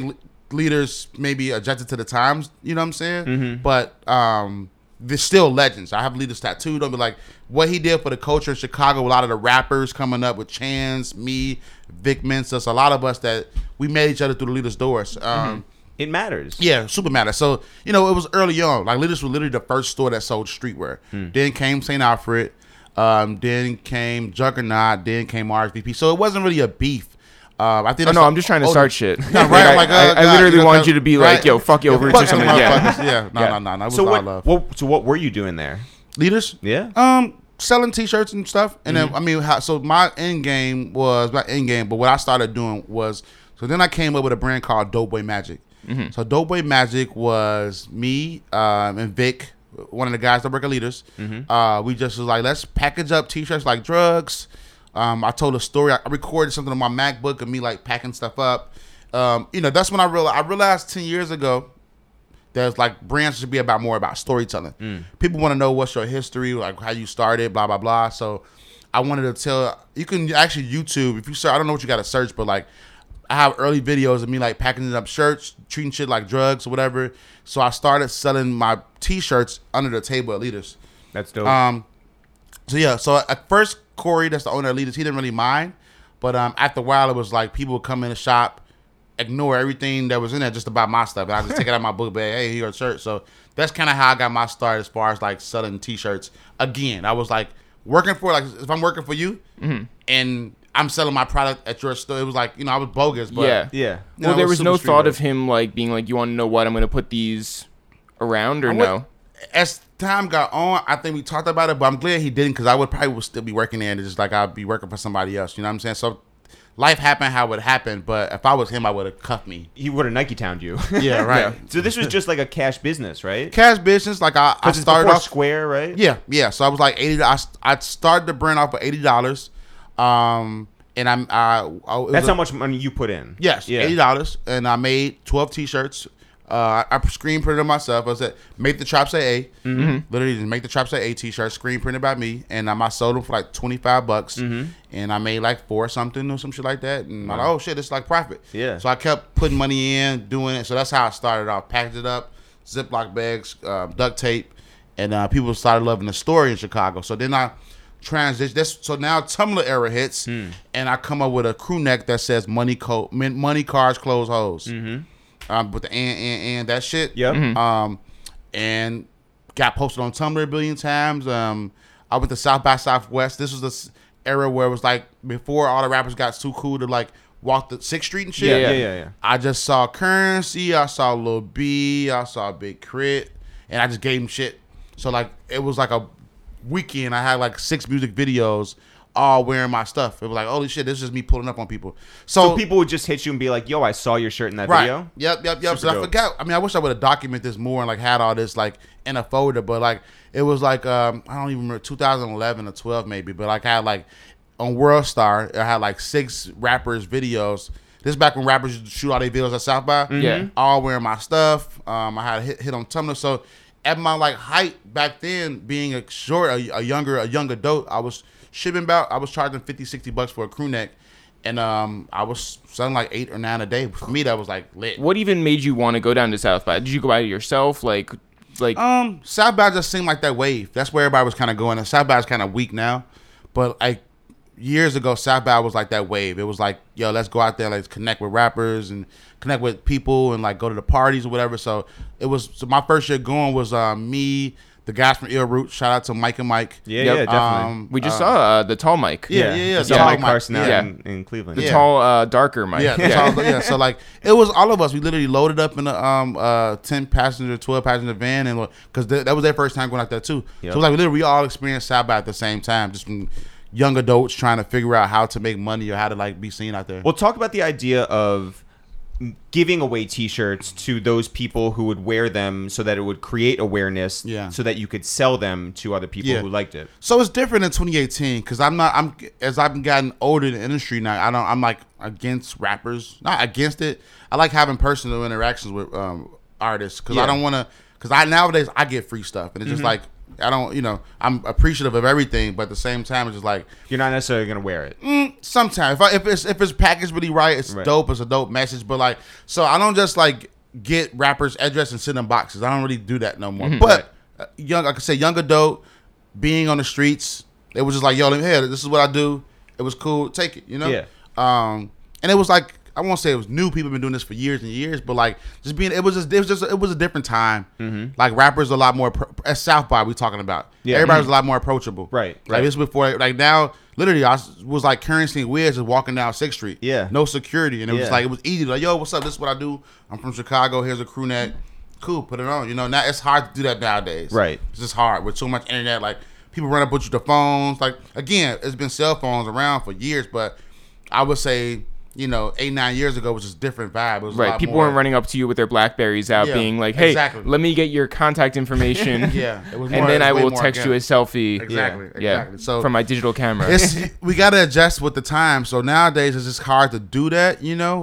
leaders maybe adjusted to the times. You know what I'm saying? Mm-hmm. But they're still legends. I have leaders tattooed on me. Like what he did for the culture in Chicago. A lot of the rappers coming up with Chance, me, Vic Mensa. A lot of us that we met each other through the leaders' doors. It matters. Yeah, super matter. So, it was early on. Like, Leaders was literally the first store that sold streetwear. Then came St. Alfred. Then came Juggernaut. Then came RSVP. So, it wasn't really a beef. I think. I'm just trying to start shit. No, right? Like, I literally wanted you to be like, yo, fuck your roots or something. Yeah. No. It was all love. So what were you doing there? Leaders? Yeah. Selling T-shirts and stuff. And then, my end game, but what I started doing was, so then I came up with a brand called Dope Boy Magic. So Dope Boy Magic was me and Vic, one of the guys that work at Leaders. We just was like, let's package up T-shirts like drugs. I told a story. I recorded something on my MacBook of me like packing stuff up. That's when I realized 10 years ago there's like brands should be more about storytelling. People want to know what's your history, like how you started, blah blah blah. So I wanted to tell. You can actually YouTube if you search. I don't know what you got to search, but like. I have early videos of me like packaging up shirts, treating shit like drugs or whatever. So I started selling my T-shirts under the table at Leaders. That's dope. So at first Corey, that's the owner of Leaders, he didn't really mind, but after a while it was like people would come in the shop, ignore everything that was in there just to buy my stuff, and I just take it out of my book bag. Hey, here's a shirt. So that's kind of how I got my start as far as like selling T-shirts. Again, I was like working for if I'm working for you and I'm selling my product at your store. It was like, I was bogus, but yeah. Well, there was no thought of him like being like, you want to know what, I'm going to put these around, or no? As time got on, I think we talked about it, but I'm glad he didn't, because I would probably still be working there and just like I'd be working for somebody else. You know what I'm saying? So life happened how it happened, but if I was him, I would have cuffed me. He would have Nike towned you. Yeah, right. So this was just like a cash business, right? Cash business, like I started off Square, right? Yeah. So I was like $80. I started the brand off with $80. And that's how much money you put in. Yes, yeah. $80, and I made 12 T-shirts. I screen printed them myself. I said, make the Trap Say A. Literally, just make the Trap Say A T-shirt, screen printed by me, and I sold them for like $25. And I made like 4 something or some shit like that. And I'm like, oh shit, it's like profit. Yeah. So I kept putting money in, doing it. So that's how I started off. Packaged it up, Ziploc bags, duct tape, and people started loving the story in Chicago. So then I transition. So now Tumblr era hits, and I come up with a crew neck that says money, cars, clothes, hoes. With the and that shit. Yep. And got posted on Tumblr a billion times. I went to South by Southwest. This was the era where it was like before all the rappers got too cool to like walk the 6th Street and shit. Yeah. I just saw Currency. I saw Lil B. I saw Big Crit, and I just gave him shit. So like it was like a weekend. I had like 6 music videos all wearing my stuff. It was like, holy shit, this is just me pulling up on people. So people would just hit you and be like, yo, I saw your shirt in that video. Yep. Super So I forgot. I wish I would have documented this more and like had all this like in a folder, but like it was like I don't even remember, 2011 or 12 maybe, but like I had like on World Star, I had like 6 rappers videos. This is back when rappers used to shoot all their videos at South by. Yeah. All wearing my stuff. I had a hit on Tumblr. So at my like height back then, being a young adult, I was charging $50-$60 for a crew neck, and I was selling like 8 or 9 a day. For me, that was like lit. What even made you want to go down to South by? Did you go by yourself? Like South by just seemed like that wave. That's where everybody was kind of going. And South by is kind of weak now, but like years ago, South by was like that wave. It was like, yo, let's go out there, let's connect with rappers and connect with people and like go to the parties or whatever. So my first year going was me, the guys from Ill Root. Shout out to Mike and Mike. Yeah, definitely. we just saw the tall Mike. Yeah. The Mike Carson out in Cleveland. The tall, darker Mike. Yeah. So like it was all of us. We literally loaded up in a 10 passenger, 12 passenger van, and because that was their first time going out there too. Yep. So like literally we all experienced South by at the same time, just from young adults trying to figure out how to make money or how to like be seen out there. Well, talk about the idea of giving away T-shirts to those people who would wear them so that it would create awareness, so that you could sell them to other people who liked it. So it's different in 2018 because as I've gotten older in the industry now, I'm like against rappers, not against it. I like having personal interactions with artists because I don't want to. Because nowadays I get free stuff and it's just like I don't, I'm appreciative of everything, but at the same time, it's just like You're not necessarily gonna wear it. sometimes if it's packaged really right, it's Right. dope. It's a dope message, but like, so I don't just like get rappers' address and sit in boxes. I don't really do that no more. But young, like I said, young adult, being on the streets, it was just like, yo, hey, this is what I do. It was cool. Take it, Yeah. And it was like, I won't say it was new. People have been doing this for years and years, but like just being, it was a different time. Like rappers a lot more at South by we talking about. Yeah. Everybody was a lot more approachable. Right, Like right. this before, like now, literally, I was like Currency and Wiz just walking down 6th Street. Yeah. No security, and it was Yeah. like it was easy. Like, yo, what's up? This is what I do. I'm from Chicago. Here's a crew neck. Cool, put it on. Now it's hard to do that nowadays. Right. It's just hard with so much internet. Like people run up with you the phones. Like again, it's been cell phones around for years, but I would say 8-9 years ago was just different vibe. It was a Right. lot People more, weren't running up to you with their Blackberries out, Yeah, being like, "Hey, exactly. let me get your contact information." Yeah, it was and more- then it I was way will more text you a organic. selfie. Exactly, Yeah. exactly. So from my digital camera. we got to adjust with the time. So nowadays it's just hard to do that,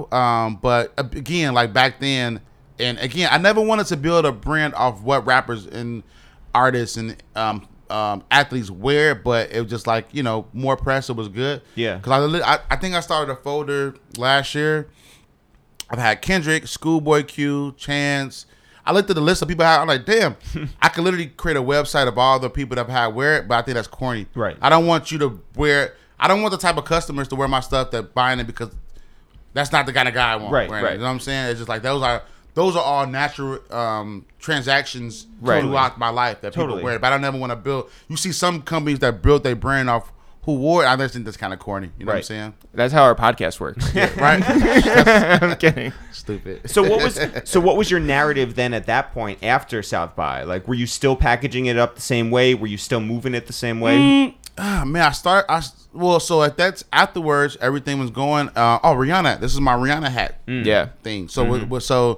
But again, like back then, and again, I never wanted to build a brand off what rappers and artists and athletes wear, but it was just like more press. It was good. Yeah. Because I think I started a folder last year. I've had Kendrick, Schoolboy Q, Chance. I looked at the list of people I'm like, damn, I could literally create a website of all the people that I've had wear it, but I think that's corny. Right. I don't want you to wear. I don't want the type of customers to wear my stuff that buying it because that's not the kind of guy I want. Right, wearing it. right. You know what I'm saying? It's just like those are all natural transactions Right. throughout my life that people Totally. wear. But I don't never want to build. You see some companies that build their brand off who wore it. I just think that's kind of corny. You know what I'm Right. saying? That's how our podcast works. Right? I'm kidding. Stupid. So what was your narrative then at that point after South by? Like, were you still packaging it up the same way? Were you still moving it the same way? Man, so at that afterwards, everything was going. Rihanna. This is my Rihanna hat Yeah. thing. So, so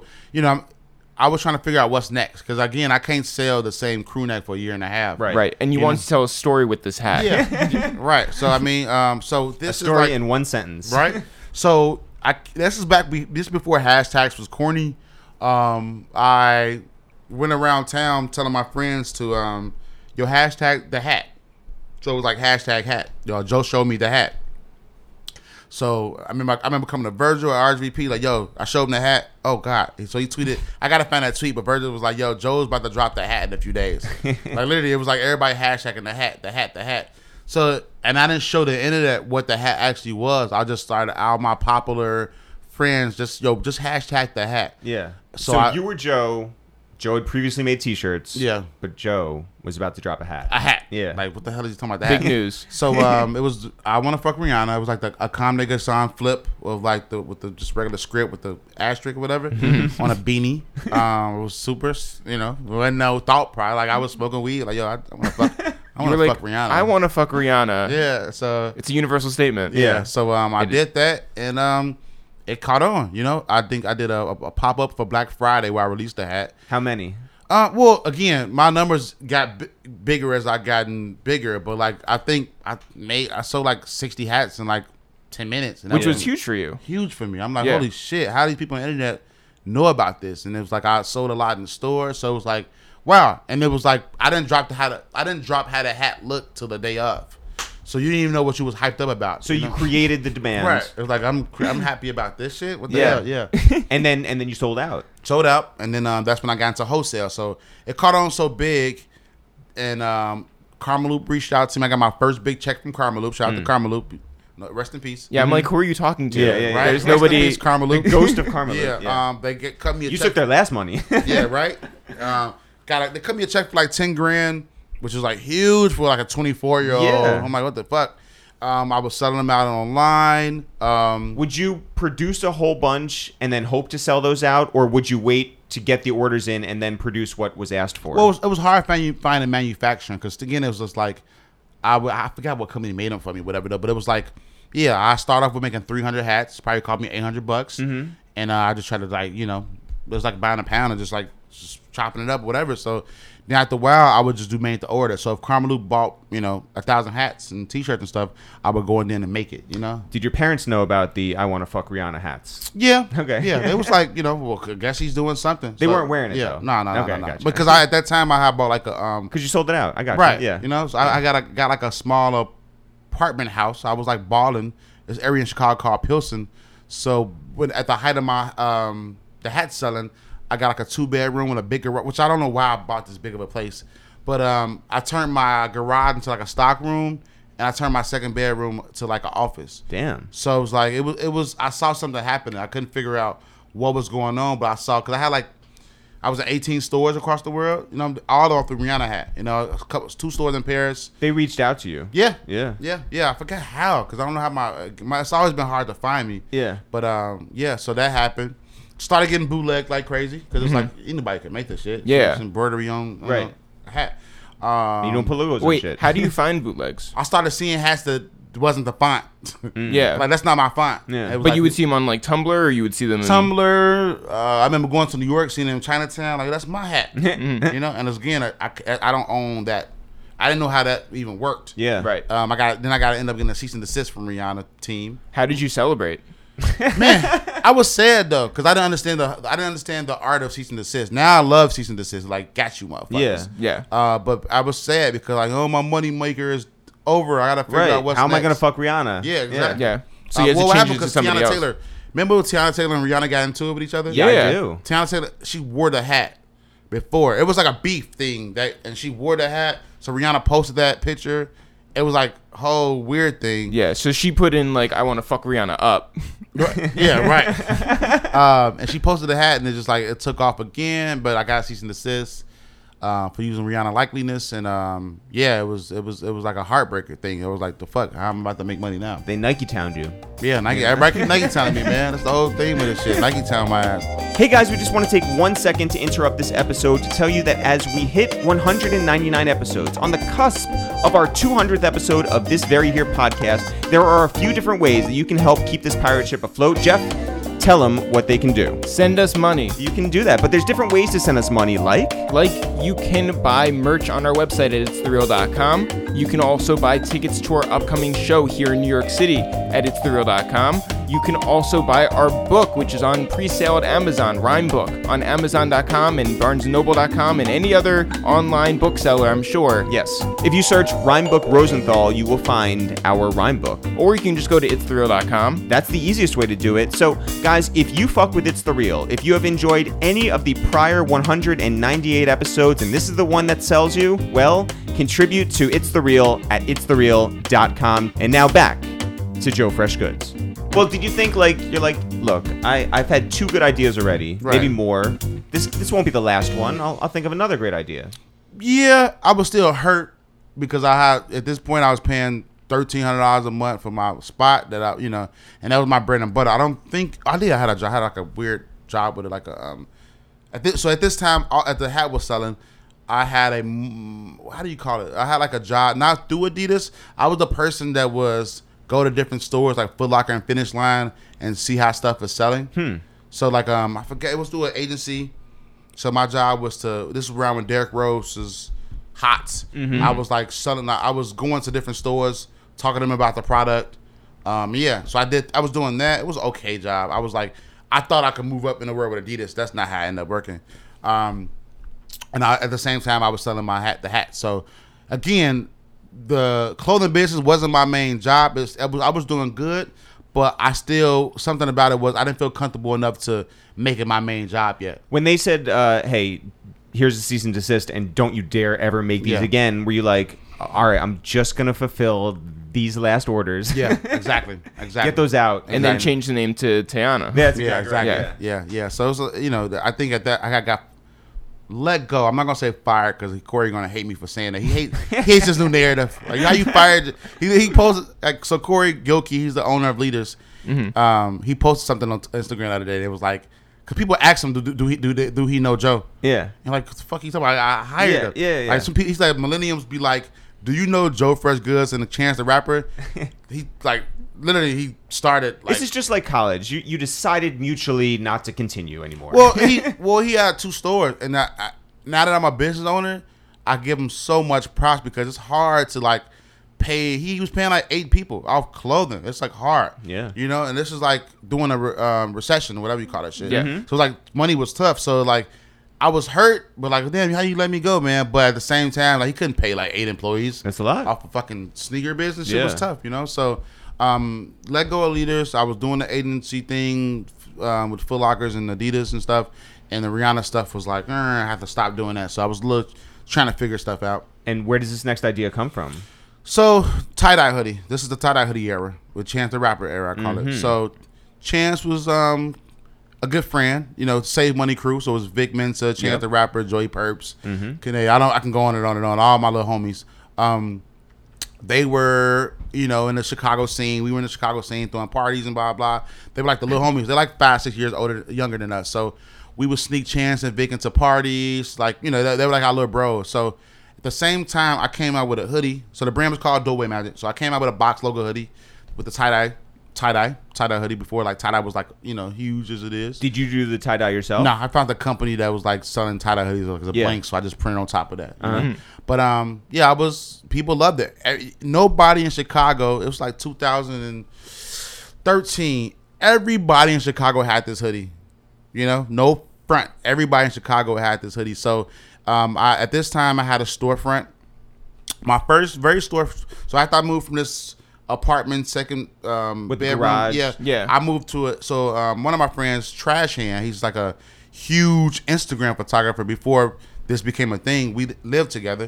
I was trying to figure out what's next because again, I can't sell the same crew neck for a year and a half. Right. Right. And you wanted to tell a story with this hat. Yeah. Right. So I mean, so A this story is like, in one sentence. right. So this is back. This before hashtags was corny. I went around town telling my friends to yo hashtag the hat. So it was like hashtag hat. Yo, Joe showed me the hat. So I remember coming to Virgil at RSVP like, yo, I showed him the hat. Oh God! So he tweeted. I gotta find that tweet, but Virgil was like, yo, Joe's about to drop the hat in a few days. Like literally, it was like everybody hashtagging the hat, the hat, the hat. So and I didn't show the internet what the hat actually was. I just started all my popular friends just hashtag the hat. Yeah. So So, I- you were Joe. Joe had previously made T-shirts. Yeah. But Joe was about to drop a hat. A hat. Yeah. Like what the hell is he talking about? The Big hat? news. So it was I Wanna Fuck Rihanna. It was like a Com Nigga song flip of like with the just regular script with the asterisk or whatever on a beanie. It was super. Wasn't no thought probably. Like I was smoking weed. Like yo, I wanna fuck. I You were wanna like, fuck Rihanna. I want to fuck Rihanna. Yeah. So It's a universal statement. yeah. So I did that and it caught on. I think I did a pop up for Black Friday where I released the hat. How many? Well, again, my numbers got bigger as I gotten bigger, but like I think I sold like 60 hats in like 10 minutes, and that Which was huge for you. huge for me. I'm like, Yeah. holy shit, how do these people on the internet know about this? And it was like I sold a lot in the store, so it was like, wow. And it was like I didn't drop how the hat looked till the day of, so you didn't even know what you was hyped up about. So you created the demand. right? It was like I'm happy about this shit. What the Yeah. hell? Yeah. and then you sold out. Sold out, and then that's when I got into wholesale. So it caught on so big, and Karmaloop reached out to me. I got my first big check from Karmaloop. Shout out to Karmaloop. No, rest in peace. Yeah, I'm like, who are you talking to? Yeah, yeah, Right. There's Rest in nobody. peace, Karmaloop. The ghost of Karmaloop. Yeah. Yeah. They cut me a You check. took their last money. Yeah. Right. They cut me a check for like 10 grand, which is like huge for like a 24-year-old. Yeah. I'm like, what the fuck? I was selling them out online. Would you produce a whole bunch and then hope to sell those out, or would you wait to get the orders in and then produce what was asked for? Well, it was hard finding manufacturing because again, it was just like I forgot what company made them for me, whatever. Though, but it was like, yeah, I started off with making 300 hats. Probably cost me $800, and I just tried to was like buying a pound and just chopping it up, or whatever. So then after a while, I would just do made to order. So if Karmaloop bought 1,000 hats and T-shirts and stuff, I would go in there and make it. Did your parents know about the I Want to Fuck Rihanna hats? Yeah. Okay. Yeah, it was like well, I guess he's doing something. They weren't wearing it yeah, though. No. Okay, gotcha. Because at that time I had bought like a Because you sold it out. I got right. you. Yeah. So I got like a small apartment house. I was like balling. This area in Chicago called Pilsen. So at the height of my the hat selling, I got like a 2-bedroom with a bigger, which I don't know why I bought this big of a place, but I turned my garage into like a stock room, and I turned my 2nd bedroom to like an office. Damn. So it was like it was. I saw something happening. I couldn't figure out what was going on, but I saw because I was in 18 stores across the world. All off the Rihanna hat. 2 stores in Paris. They reached out to you. Yeah. Yeah. I forget how, because I don't know how my it's always been hard to find me. Yeah. But so that happened. Started getting bootlegged like crazy because it's like anybody can make this shit. Yeah. It's embroidery on Right. a hat. You doing palugos and Wait, shit. how do you find bootlegs? I started seeing hats that wasn't the font. Yeah. Like that's not my font. Yeah. It was But like you would see them on like Tumblr, or you would see them in Tumblr. I remember going to New York, seeing them in Chinatown. Like that's my hat. And again, I don't own that. I didn't know how that even worked. Yeah. Right. I got to end up getting a cease and desist from Rihanna team. How did you celebrate? Man, I was sad though because I didn't understand the art of cease and desist. Now I love cease and desist. Like, got you, motherfuckers. Yeah. Yeah. But I was sad because my money maker is over. I gotta figure Right. out what's How am I next. gonna fuck Rihanna? Yeah, exactly. Yeah. So you had what to change happened it to because somebody Tiana else. Taylor? Remember when Tiana Taylor and Rihanna got into it with each other? Yeah, Yeah. I do. Tiana Taylor, she wore the hat before. It was like a beef thing and she wore the hat. So Rihanna posted that picture. It was like a whole weird thing. Yeah. So she put in like, I want to fuck Rihanna up. Yeah, right. And she posted the hat, and it took off again. But I got cease and desist for using Rihanna likeliness, and it was like a heartbreaker thing. It was like, the fuck, how am I about to make money now? They Nike Towned you. Yeah, Nike. Everybody keep Nike telling me, man. That's the whole thing with this shit. Nike telling my ass. Hey guys, we just want to take 1 second to interrupt this episode to tell you that as we hit 199 episodes, on the cusp of our 200th episode of this very here podcast, there are a few different ways that you can help keep this pirate ship afloat. Jeff, tell them what they can do. Send us money. You can do that, but there's different ways to send us money, like You can buy merch on our website at itsthereal.com. You can also buy tickets to our upcoming show here in New York City at itsthereal.com. You can also buy our book, which is on pre-sale at Amazon, Rhyme Book, on Amazon.com and BarnesandNoble.com and any other online bookseller, I'm sure. yes. If you search Rhyme Book Rosenthal, you will find our rhyme book. Or you can just go to itsthereal.com. That's the easiest way to do it. So, guys, if you fuck with It's The Real, if you have enjoyed any of the prior 198 episodes and this is the one that sells you, well, contribute to It's The Real at itsthereal.com. And now back to Joe Fresh Goods. Well, did you think look, I've had 2 good ideas already, Right. maybe more. This won't be the last one. I'll think of another great idea. Yeah, I was still hurt because at this point I was paying $1,300 a month for my spot that and that was my bread and butter. I don't think I had a job. I had like a weird job with it, like a at this time at the hat was selling. I had how do you call it? I had like a job not through Adidas. I was the person that was go to different stores like Foot Locker and Finish Line and see how stuff is selling. So like I forget, it was through an agency. So my job was this was around when Derrick Rose's Hots. I was like selling. I was going to different stores, talking to them about the product. So I was doing that. It was an okay job. I was like, I thought I could move up in the world with Adidas. That's not how I ended up working. And at the same time, I was selling the hat. So again, the clothing business wasn't my main job. I was doing good, but something about it was I didn't feel comfortable enough to make it my main job yet. When they said, hey, here's a cease and desist and don't you dare ever make these again, were you like, all right, I'm just going to fulfill these last orders. Yeah, exactly. Get those out. And then change the name to Tiana. That's Yeah, exactly. exactly. Right. Yeah. So it was, I think at that I got let go. I'm not gonna say fired because Corey gonna hate me for saying that. He hates this new narrative. Like how you fired? He posted so Corey Gilkey, he's the owner of Leaders. He posted something on Instagram the other day. It was like, because people ask him, do he know Joe? Yeah. And like, what the fuck he talking about? I hired him. Yeah. Like some people, he's like millennials be like, do you know Joe Fresh Goods and the Chance the Rapper? He like literally he started. Like, This is just like college. You decided mutually not to continue anymore. well, he had 2 stores, and now that I'm a business owner, I give him so much props because it's hard to like pay. He was paying like 8 people off clothing. It's like hard, Yeah. you know. And this is like doing a recession, whatever you call that shit. Yeah. Mm-hmm. So it's like money was tough. So like I was hurt, but like, damn, how you let me go, man? But at the same time, like he couldn't pay like 8 employees. That's a lot. Off a fucking sneaker business. Shit was Yeah. tough, you know. So let go of leaders. I was doing the agency thing with Foot Lockers and Adidas and stuff, and the Rihanna stuff was like, I have to stop doing that. So I was trying to figure stuff out. And where does this next idea come from? So tie-dye hoodie. This is the tie-dye hoodie era, with Chance the Rapper era, I call it. So Chance was a good friend, you know, Save Money crew. So it was Vic Mensa, Chance the Rapper, Joey Purps, I can go on and on and on. All my little homies. They were, you know, in the Chicago scene. We were in the Chicago scene throwing parties and blah blah. They were like the little homies. They're like 5-6 years younger than us. So we would sneak Chance and Vic into parties. Like, you know, they were like our little bros. So at the same time, I came out with a hoodie. So the brand was called Doorway Magic. So I came out with a box logo hoodie with the tie-dye hoodie before, like tie-dye was like, you know, huge as it is. Did you do the tie dye yourself? No, I found a company that was like selling tie-dye hoodies as a blank, so I just printed on top of that. You know? But yeah, people loved it. Nobody in Chicago, it was like 2013. Everybody in Chicago had this hoodie. You know, no front. Everybody in Chicago had this hoodie. So at this time, I had a storefront. My first store. So after I moved from this apartment, second With the bedroom, garage. Yeah. I moved to it. So one of my friends, Trash Hand, he's like a huge Instagram photographer. Before this became a thing, we lived together.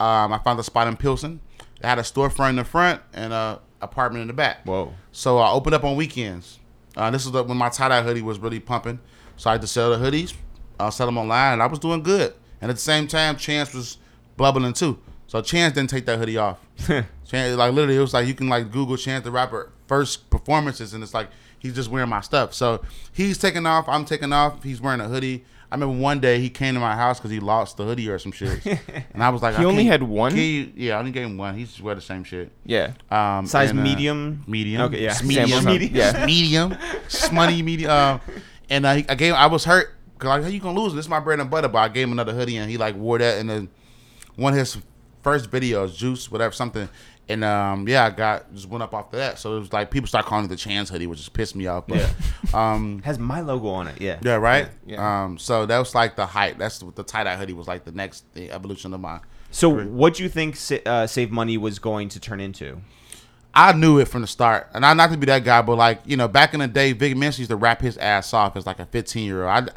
I found a spot in Pilsen. I had a storefront in the front and a apartment in the back. Whoa. So I opened up on weekends. This is when my tie-dye hoodie was really pumping. So I had to sell the hoodies, sell them online, and I was doing good. And at the same time, Chance was bubbling too. So Chance didn't take that hoodie off. Chance, like literally, it was like you can like Google Chance the Rapper first performances, and it's like he's just wearing my stuff. So he's taking off, I'm taking off. He's wearing a hoodie. I remember one day he came to my house because he lost the hoodie or some shit, and I was like, He only had one? Yeah, I only gave him one. He just wear the same shit. Yeah. Size and, medium? Medium. Okay, yeah. It's medium. Sample size. Yeah. Medium. Smoney medium. And I was hurt because like, how you gonna lose? This is my bread and butter. But I gave him another hoodie and he like wore that in one of his first videos, Juice, whatever, something. And I just went up after that. So it was like people start calling it the Chance hoodie, which just pissed me off. But, Has my logo on it, yeah. yeah, right. Yeah. So that was like the height. That's what the tie-dye hoodie was like. The evolution of my. So what do you think Save Money was going to turn into? I knew it from the start, and I not to be that guy, but like, you know, back in the day, Vic Mensa used to rap his ass off as like a 15-year-old. I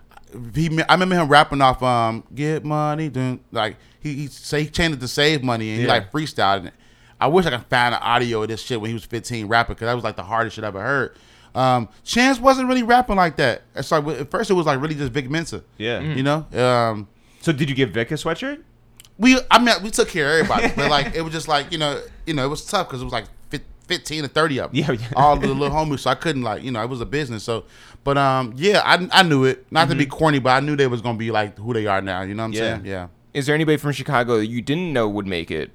remember him rapping off "Get Money," like he changed it to "Save Money," and he like freestyled it. I wish I could find an audio of this shit when he was 15 rapping, because that was like the hardest shit I ever heard. Chance wasn't really rapping like that. It's like at first it was like really just Vic Mensa. Yeah. You know. So did you give Vic a sweatshirt? We took care of everybody, but like it was just like you know it was tough because it was like 15 to 30 of them, Yeah. all the little homies. So I couldn't like it was a business. So, but I knew it. Not to be corny, but I knew they was gonna be like who they are now. You know what I'm saying? Yeah. Is there anybody from Chicago that you didn't know would make it?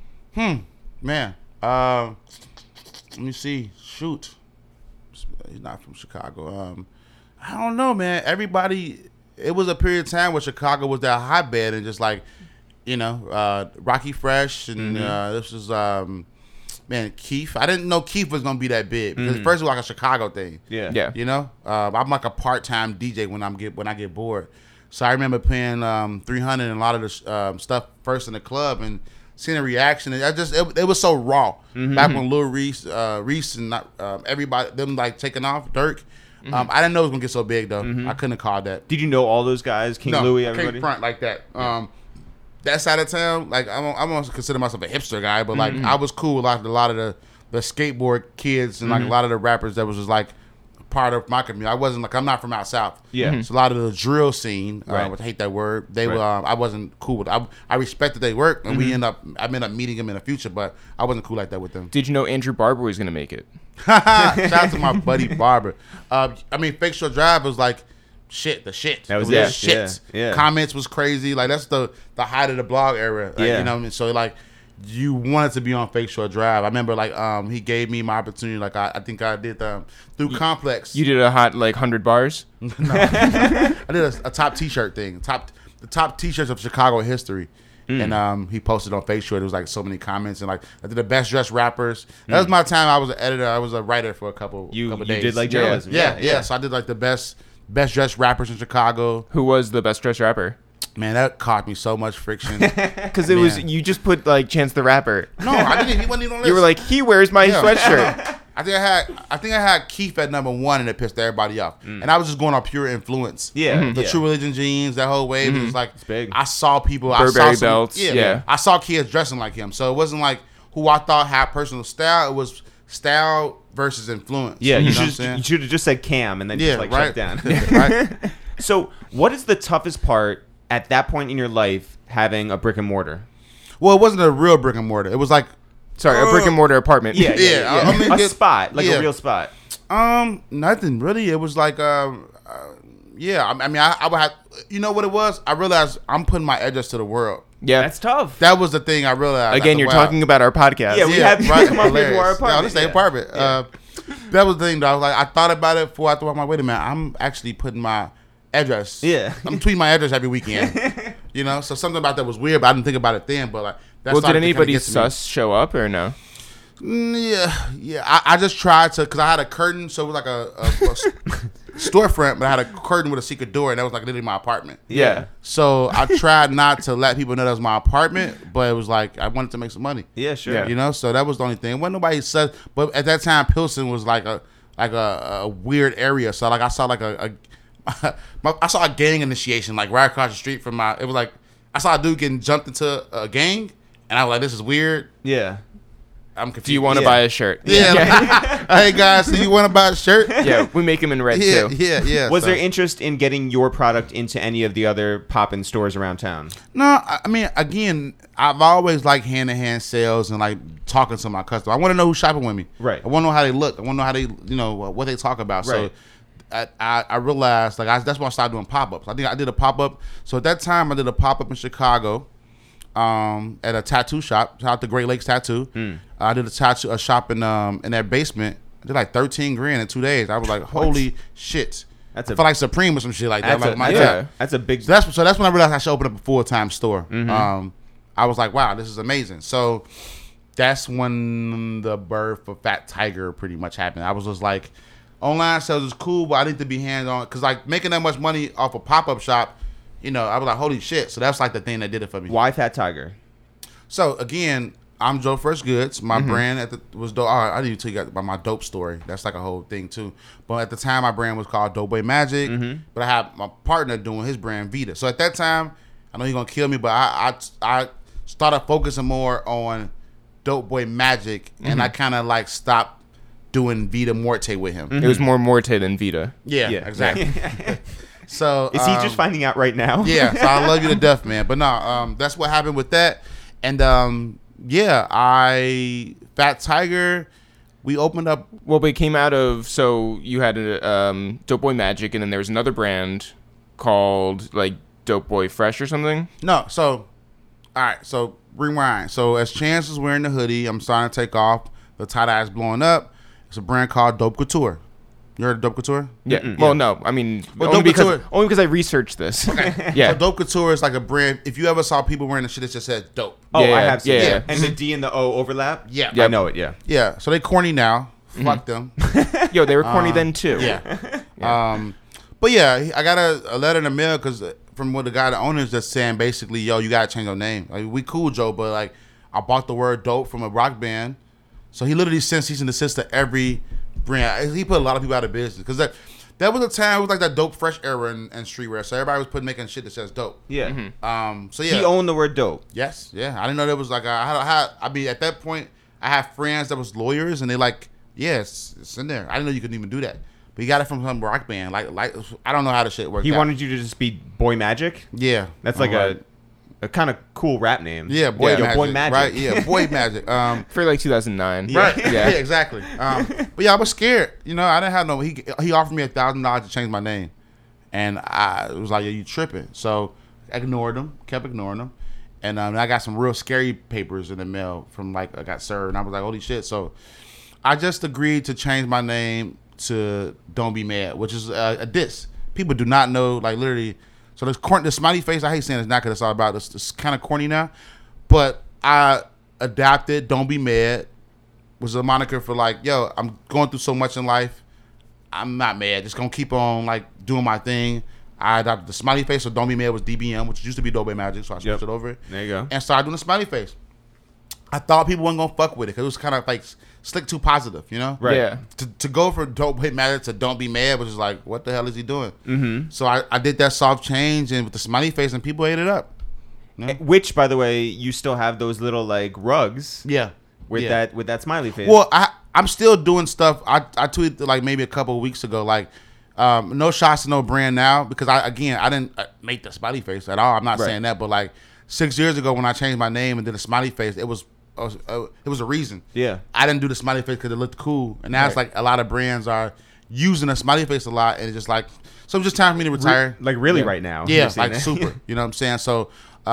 Man, let me see. Shoot, he's not from Chicago. I don't know, man. Everybody. It was a period of time where Chicago was that hotbed, and just like, Rocky Fresh, and this was Keith. I didn't know Keith was gonna be that big because first it was like a Chicago thing. Yeah. Yeah. You know, I'm like a part-time DJ when I get bored. So I remember playing 300 and a lot of the stuff first in the club and seeing the reaction. And it was so raw. Back when Lil Reese and everybody them like taking off Dirk. I didn't know it was gonna get so big though. I couldn't have called that. Did you know all those guys? King Louie, I everybody? can't front like that. That side of town, like I don't consider myself a hipster guy, but like I was cool with a lot of the skateboard kids and like a lot of the rappers that was just like part of my community. I wasn't like I'm not from out south. Yeah. So a lot of the drill scene, Right. which I hate that word. They Right. were I wasn't cool with. I respected their work, and I ended up meeting them in the future, but I wasn't cool like that with them. Did you know Andrew Barber was going to make it? Shout out to my buddy Barber. Fake Shore Drive was like the shit. That was the it. shit. Yeah. Comments was crazy. Like that's the height of the blog era. Like, Yeah. You know what I mean? So like you wanted to be on Fake Shore Drive. I remember like he gave me my opportunity. Like I think I did through Complex. You did a hot like 100 bars. No, I did a top T-shirt thing. The top T-shirts of Chicago history. And he posted on Fake Shore. There was like so many comments, and like I did the best dressed rappers. That was my time. I was an editor. I was a writer for a couple days. You did like journalism. Yeah. So I did like the best dressed rappers in Chicago. Who was the best dressed rapper? Man, that caused me so much friction. Because it was you just put like Chance the Rapper. No, I didn't. He wasn't even on the list. You were like, he wears my sweatshirt. I think I had Keith at number 1, and it pissed everybody off. And I was just going on pure influence. Yeah, the True Religion jeans, that whole wave. It was like big. I saw people. Burberry I saw belts. Yeah. I saw kids dressing like him. So it wasn't like who I thought had personal style. It was style versus influence. Yeah, you you know what I'm saying? should have just said Cam and then just like shut down. Right. So, what is the toughest part at that point in your life having a brick and mortar? Well, it wasn't a real brick and mortar. It was like Sorry, a brick and mortar apartment. Yeah. I mean, a spot, like a real spot. Nothing really. It was like I mean, I would have. You know what it was? I realized I'm putting my address to the world. Yeah. That's tough. That was the thing I realized. Again, you're talking about our podcast. Yeah, we had people come up here to our Hilarious. Yeah, apartment. this apartment. That was the thing, though. I was like, I thought about it before I thought, wait a minute, I'm actually putting my address. Yeah. I'm tweeting my address every weekend. You know, so something about that was weird, but I didn't think about it then. But like, that Well, did started to kinda anybody get to me. sus show up or no? Yeah. I just tried to, because I had a curtain, so it was like a storefront, but I had a curtain with a secret door, and that was like literally my apartment. Yeah. So I tried not to let people know that was my apartment, but it was like I wanted to make some money. Yeah, sure. Yeah. You know, so that was the only thing. When nobody said, but at that time, Pilsen was like a weird area. So like I saw like I saw a gang initiation like right across the street from my. It was like I saw a dude getting jumped into a gang, and I was like, this is weird. Yeah. I'm confused. Do you want to buy a shirt? Yeah. Hey guys, so you want to buy a shirt? Yeah, we make them in red Yeah, too. yeah. Was so. there interest in getting your product into any of the other pop-in stores around town? No, I mean, again, I've always liked hand-to-hand sales and like talking to my customer. I want to know who's shopping with me. Right. I want to know how they look. I want to know how they, what they talk about. Right. So I realized that's why I started doing pop-ups. I think I did a pop-up. So at that time, I did a pop-up in Chicago at a tattoo shop. Shout out to Great Lakes Tattoo. I did a shop in their basement. I did like $13,000 in 2 days. I was like, holy shit. I felt like Supreme or some shit like that. That's a big. So that's when I realized I should open up a full-time store. I was like, wow, this is amazing. So that's when the birth of Fat Tiger pretty much happened. I was just like, online sales is cool, but I need to be hands-on. Because like making that much money off a pop-up shop, I was like, holy shit. So that's like the thing that did it for me. Why Fat Tiger? So again, I'm Joe Fresh Goods. My brand was dope. I didn't even tell you about my dope story. That's like a whole thing too. But at the time, my brand was called Dope Boy Magic. But I had my partner doing his brand Vita. So at that time, I know he's gonna kill me, but I started focusing more on Dope Boy Magic, and I kind of like stopped doing Vita Morte with him. It was more Morte than Vita. Yeah, exactly. So Is he just finding out right now? Yeah, so I love you to death, man. But no, that's what happened with that. And Fat Tiger, we opened up. Well, but it came out of, so you had a Dope Boy Magic, and then there was another brand called like Dope Boy Fresh or something. No, so all right, so rewind. So as Chance is wearing the hoodie, I'm starting to take off. The tie-dye is blowing up. It's a brand called Dope Couture. You heard of Dope Couture? Yeah. Mm-mm. Well, no. I mean, Well, only Dope Couture- because I researched this. Yeah. So Dope Couture is like a brand. If you ever saw people wearing the shit that just said dope. Oh, Yeah, I have seen yeah, it. yeah. And the D and the O overlap? Yeah. I know it, yeah. Yeah. So they corny now. Fuck them. Yo, they were corny then too. Yeah. But yeah, I got a letter in the mail because from what the guy, the owner is just saying basically, yo, you gotta change your name. Like, we cool, Joe, but like I bought the word dope from a rock band. So he literally sent cease and desist to every brand. He put a lot of people out of business because that was a time, it was like that Dope Fresh era in streetwear. So everybody was making shit that says dope. Yeah. So yeah. He owned the word dope. Yes, yeah. I didn't know there was like I mean, at that point, I had friends that was lawyers, and they like, yeah, it's in there. I didn't know you couldn't even do that. But he got it from some rock band. Like I don't know how the shit worked. He out. wanted you to just be Boy Magic? Yeah, That's like a kind of cool rap name. yeah, Boy Yo, Magic, Boy Magic. right? Yeah, Boy Magic. For like 2009. Right. Yeah. Yeah, exactly. But yeah, I was scared. I didn't have no. He offered me $1,000 to change my name, and I was like, "Yeah, you tripping?" So I ignored him, kept ignoring him, And I got some real scary papers in the mail from like I got served, and I was like, holy shit. So I just agreed to change my name to Don't Be Mad, which is a diss. People do not know, like literally. So the smiley face, I hate saying it's not because it's all about this. It's kind of corny now, but I adapted Don't Be Mad, was a moniker for like, yo, I'm going through so much in life. I'm not mad. Just gonna keep on like doing my thing. I adopted the smiley face, so Don't Be Mad was DBM, which used to be Dope Magic, so I switched it over. There you go. And started doing the smiley face. I thought people weren't gonna fuck with it because it was kind of like slick too positive, you know? Right. Yeah. To go from Dope Magic to Don't Be Mad was just like, what the hell is he doing? Mm-hmm. So I did that soft change and with the smiley face, and people ate it up. You know? Which, by the way, you still have those little like rugs Yeah. with Yeah. that smiley face. Well, I'm still doing stuff. I tweeted like maybe a couple of weeks ago, like no shots to no brand now because I didn't make the smiley face at all. I'm not Right. saying that, but like 6 years ago when I changed my name and did a smiley face, it was a reason. Yeah. I didn't do the smiley face because it looked cool, and now it's Right. like a lot of brands are using a smiley face a lot, and it's just like so. It's just time for me to retire. Like really Yeah. right now. Yeah, You're saying like that? super. You know what I'm saying? So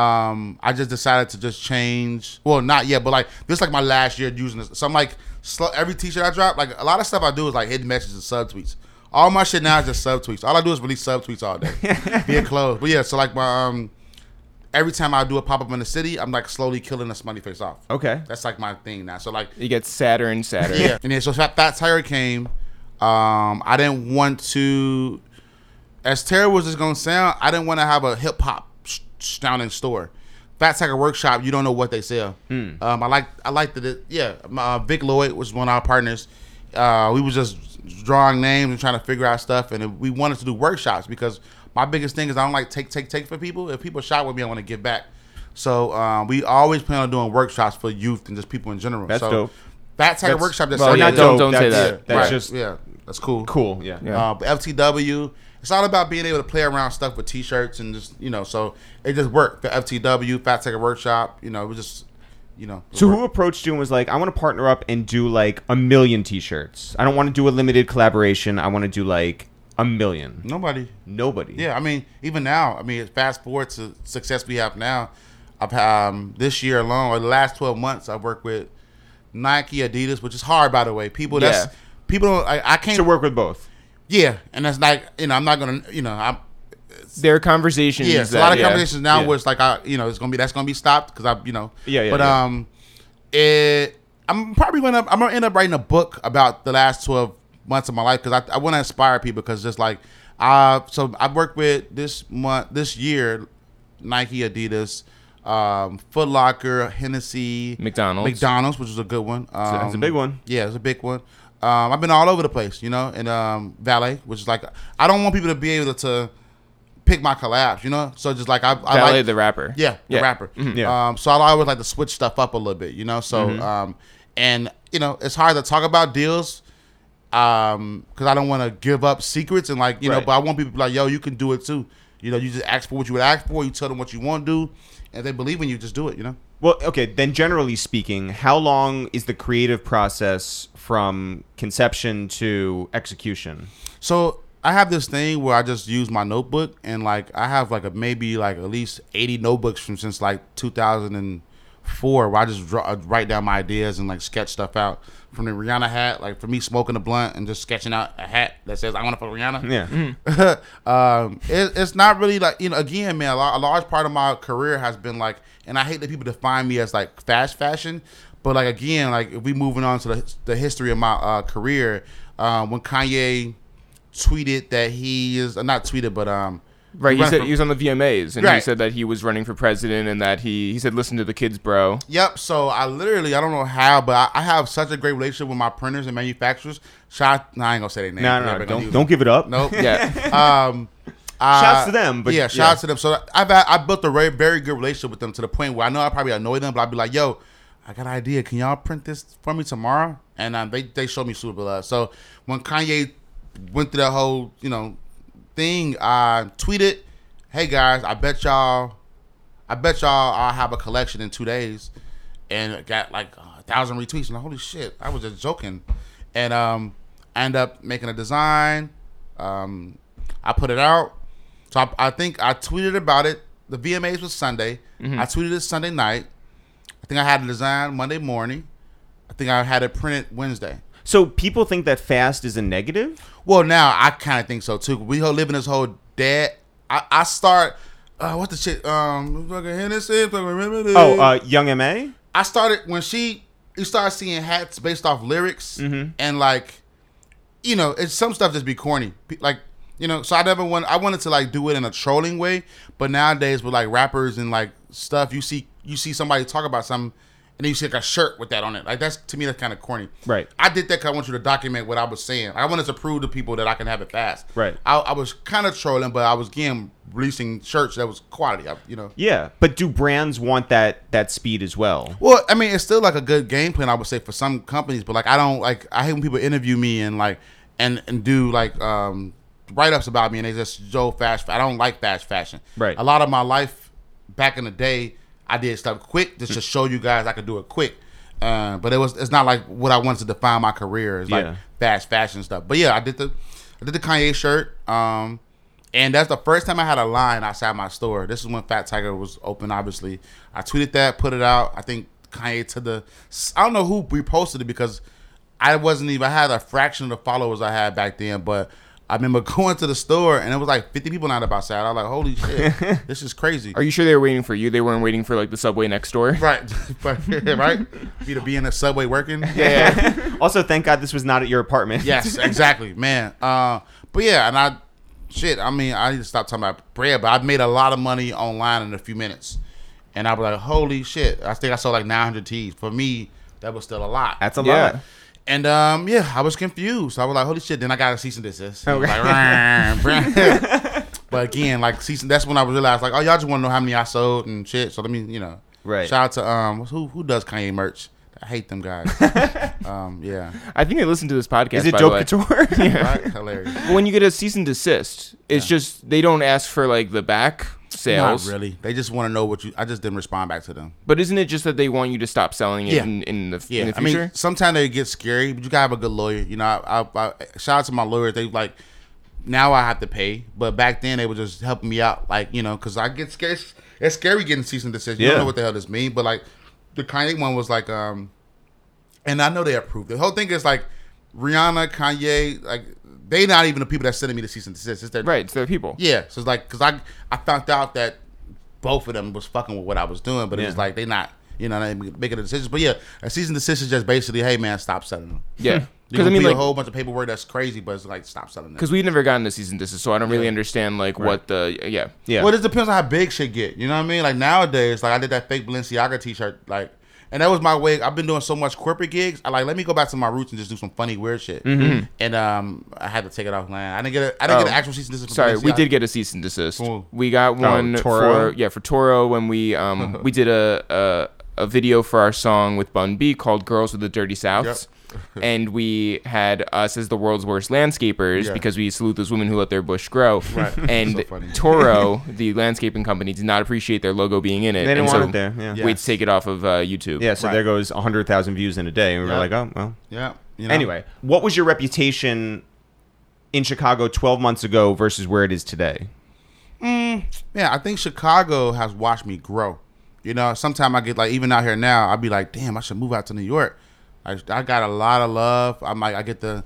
I just decided to just change. Well, not yet, but like this is like my last year using this. So I'm like every t-shirt I drop, like a lot of stuff I do is like hidden messages and subtweets. All my shit now is just subtweets. All I do is release subtweets all day. Being closed. But yeah, so like my every time I do a pop up in the city, I'm like slowly killing the smiley face off. Okay. That's like my thing now. So like You get sadder and sadder. yeah. And then so Fat Tire came. I didn't want to, as terrible as it's gonna sound, I didn't want to have a hip hop sounding store. Fat Tire Workshop, you don't know what they sell. I liked it. Yeah, Vic Lloyd was one of our partners. We was just drawing names and trying to figure out stuff, and we wanted to do workshops because my biggest thing is I don't like take for people. If people shop with me, I want to give back. So we always plan on doing workshops for youth and just people in general. That's so, dope. Fat Tire That's- Workshop. well, not don't dope. say That's- that. That's Right. just Yeah, that's cool. cool. Yeah. Yeah. FTW. It's all about being able to play around stuff with t-shirts and just so it just worked. The FTW Fat Tire Workshop. It was just So who approached you and was like, I want to partner up and do like 1 million t-shirts. I don't want to do a limited collaboration. I want to do like 1 million. Nobody. Nobody. Yeah, I mean, even now, fast forward to success we have now. I've this year alone, or the last 12 months, I've worked with Nike, Adidas, which is hard, by the way. People don't. I can't To work with both. Yeah, and that's like I'm not gonna. There are conversations. Yeah, it's a that, lot of conversations now yeah. where it's like that's gonna be stopped because Yeah, But yeah. I'm gonna end up writing a book about the last 12 months of my life because I want to inspire people because just like so I've worked with this year Nike, Adidas, Foot Locker, Hennessy, McDonald's. which was a good one. It's a big one. Yeah, it's a big one. I've been all over the place, and Valet, which is like I don't want people to be able to pick my collabs, so just like I Valet like the rapper. yeah, the Yeah. rapper. Yeah. So I always like to switch stuff up a little bit, So and it's hard to talk about deals because I don't want to give up secrets and like Right. but I want people to be like, yo, you can do it too. You just ask for what you would ask for. You tell them what you want to do, and if they believe in you, just do it. Well, okay, then generally speaking, how long is the creative process from conception to execution? So I have this thing where I just use my notebook, and like I have like maybe like at least 80 notebooks from since like 2004, where I just write down my ideas and like sketch stuff out. From the Rihanna hat, like for me smoking a blunt and just sketching out a hat that says I want to fuck Rihanna. Yeah. It's not really like again, man. A large part of my career has been like, and I hate that people define me as like fast fashion, but like again, like if we moving on to the history of my career, when Kanye tweeted that he is not tweeted, but Right, he was on the VMAs, and he Right. said that he was running for president, and that he said, listen to the kids, bro. Yep. So I don't know how, but I have such a great relationship with my printers and manufacturers. I ain't gonna say their name. No, don't give it up. Nope. Yeah. Shouts to them, but yeah, shouts to them. So I built a very, very good relationship with them to the point where I know I probably annoy them, but I'd be like, yo, I got an idea. Can y'all print this for me tomorrow? And they showed me super love. So when Kanye went through that whole thing, I tweeted, hey guys, I bet y'all I'll have a collection in 2 days, and it got like 1,000 retweets. And holy shit, I was just joking. And I ended up making a design. I put it out. So I think I tweeted about it the VMAs was Sunday. I tweeted it Sunday night. I think I had the design Monday morning. I think I had it printed Wednesday. So people think that fast is a negative? Well, now I kind of think so too. We live in this whole dad. I start. What's the shit? Fucking Hennessy. Young M.A.? I started when you start seeing hats based off lyrics and like, you know, it's some stuff just be corny. Like, you know, so I wanted to like do it in a trolling way, but nowadays with like rappers and like stuff, you see somebody talk about something and then you see like a shirt with that on it. Like to me, that's kind of corny. Right. I did that because I want you to document what I was saying. I wanted to prove to people that I can have it fast. Right. I was kind of trolling, but I was releasing shirts that was quality, you know. Yeah, but do brands want that speed as well? Well, I mean, it's still like a good game plan, I would say, for some companies, but like I hate when people interview me and like and do like write-ups about me and they just show fast. I don't like fast fashion. Right. A lot of my life back in the day, I did stuff quick just to show you guys I could do it quick. But it's not like what I wanted to define my career is like fast fashion stuff. But yeah, I did the Kanye shirt. And that's the first time I had a line outside my store. This is when Fat Tiger was open, obviously. I tweeted that, put it out. I think Kanye I don't know who reposted it because I had a fraction of the followers I had back then, but I remember going to the store and it was like 50 people lined up outside. I was like, holy shit, this is crazy. Are you sure they were waiting for you? They weren't waiting for like the subway next door? Right. Right? For you to be in the subway working. Yeah. Also, thank God this was not at your apartment. Yes, exactly, man. But yeah, and I need to stop talking about bread, but I've made a lot of money online in a few minutes. And I was like, holy shit. I think I sold like 900 tees. For me, that was still a lot. That's a lot. And I was confused. I was like, holy shit. Then I got a cease and desist. Okay. Like, but again, like that's when I realized like, oh, y'all just want to know how many I sold and shit. So let me, you know. Right. Shout out to who does Kanye merch? I hate them guys. Yeah. I think they listen to this podcast. Is it by Dope the way. Couture? Yeah. Right? Hilarious. When you get a cease and desist, it's just they don't ask for like the back sales. Not really. They just want to know I just didn't respond back to them. But isn't it just that they want you to stop selling it in the future? I mean, sometimes they get scary, but you gotta have a good lawyer. You know, I shout out to my lawyer. They like, now I have to pay, but back then they were just helping me out, like, you know, because I get scared. It's scary getting cease and desist. You don't know what the hell this means, but like the Kanye one was like, and I know they approved. The whole thing is like Rihanna, Kanye, like they not even the people that's sending me the cease and desist. It's it's their people. Yeah, so it's like because I found out that both of them was fucking with what I was doing, but it was like they not, you know, they making the decisions. But yeah, a cease and desist is just basically, hey man, stop selling them. Yeah. Because I mean, like, a whole bunch of paperwork that's crazy, but it's like stop selling them. Because we've never gotten a cease and desist, so I don't really understand like what the Yeah. Well, it depends on how big shit get. You know what I mean? Like nowadays, like I did that fake Balenciaga t-shirt, like, and that was my way. I've been doing so much corporate gigs. I like let me go back to my roots and just do some funny weird shit. Mm-hmm. And I had to take it offline. I didn't get an actual cease and desist. Sorry, we did get a cease and desist. Cool. We got one Toro? for Toro when we we did a video for our song with Bun B called "Girls with the Dirty Souths." Yep. And we had us as the world's worst landscapers because we salute those women who let their bush grow. Right. And So funny. Toro, the landscaping company, did not appreciate their logo being in it. They didn't and want so it there. Yeah. we had to take it off of YouTube. Yeah, so there goes 100,000 views in a day. And we were like, oh, well. Yeah. You know? Anyway, what was your reputation in Chicago 12 months ago versus where it is today? Yeah, I think Chicago has watched me grow. You know, sometimes I get like, even out here now, I'll be like, damn, I should move out to New York. I got a lot of love. I'm like, I get to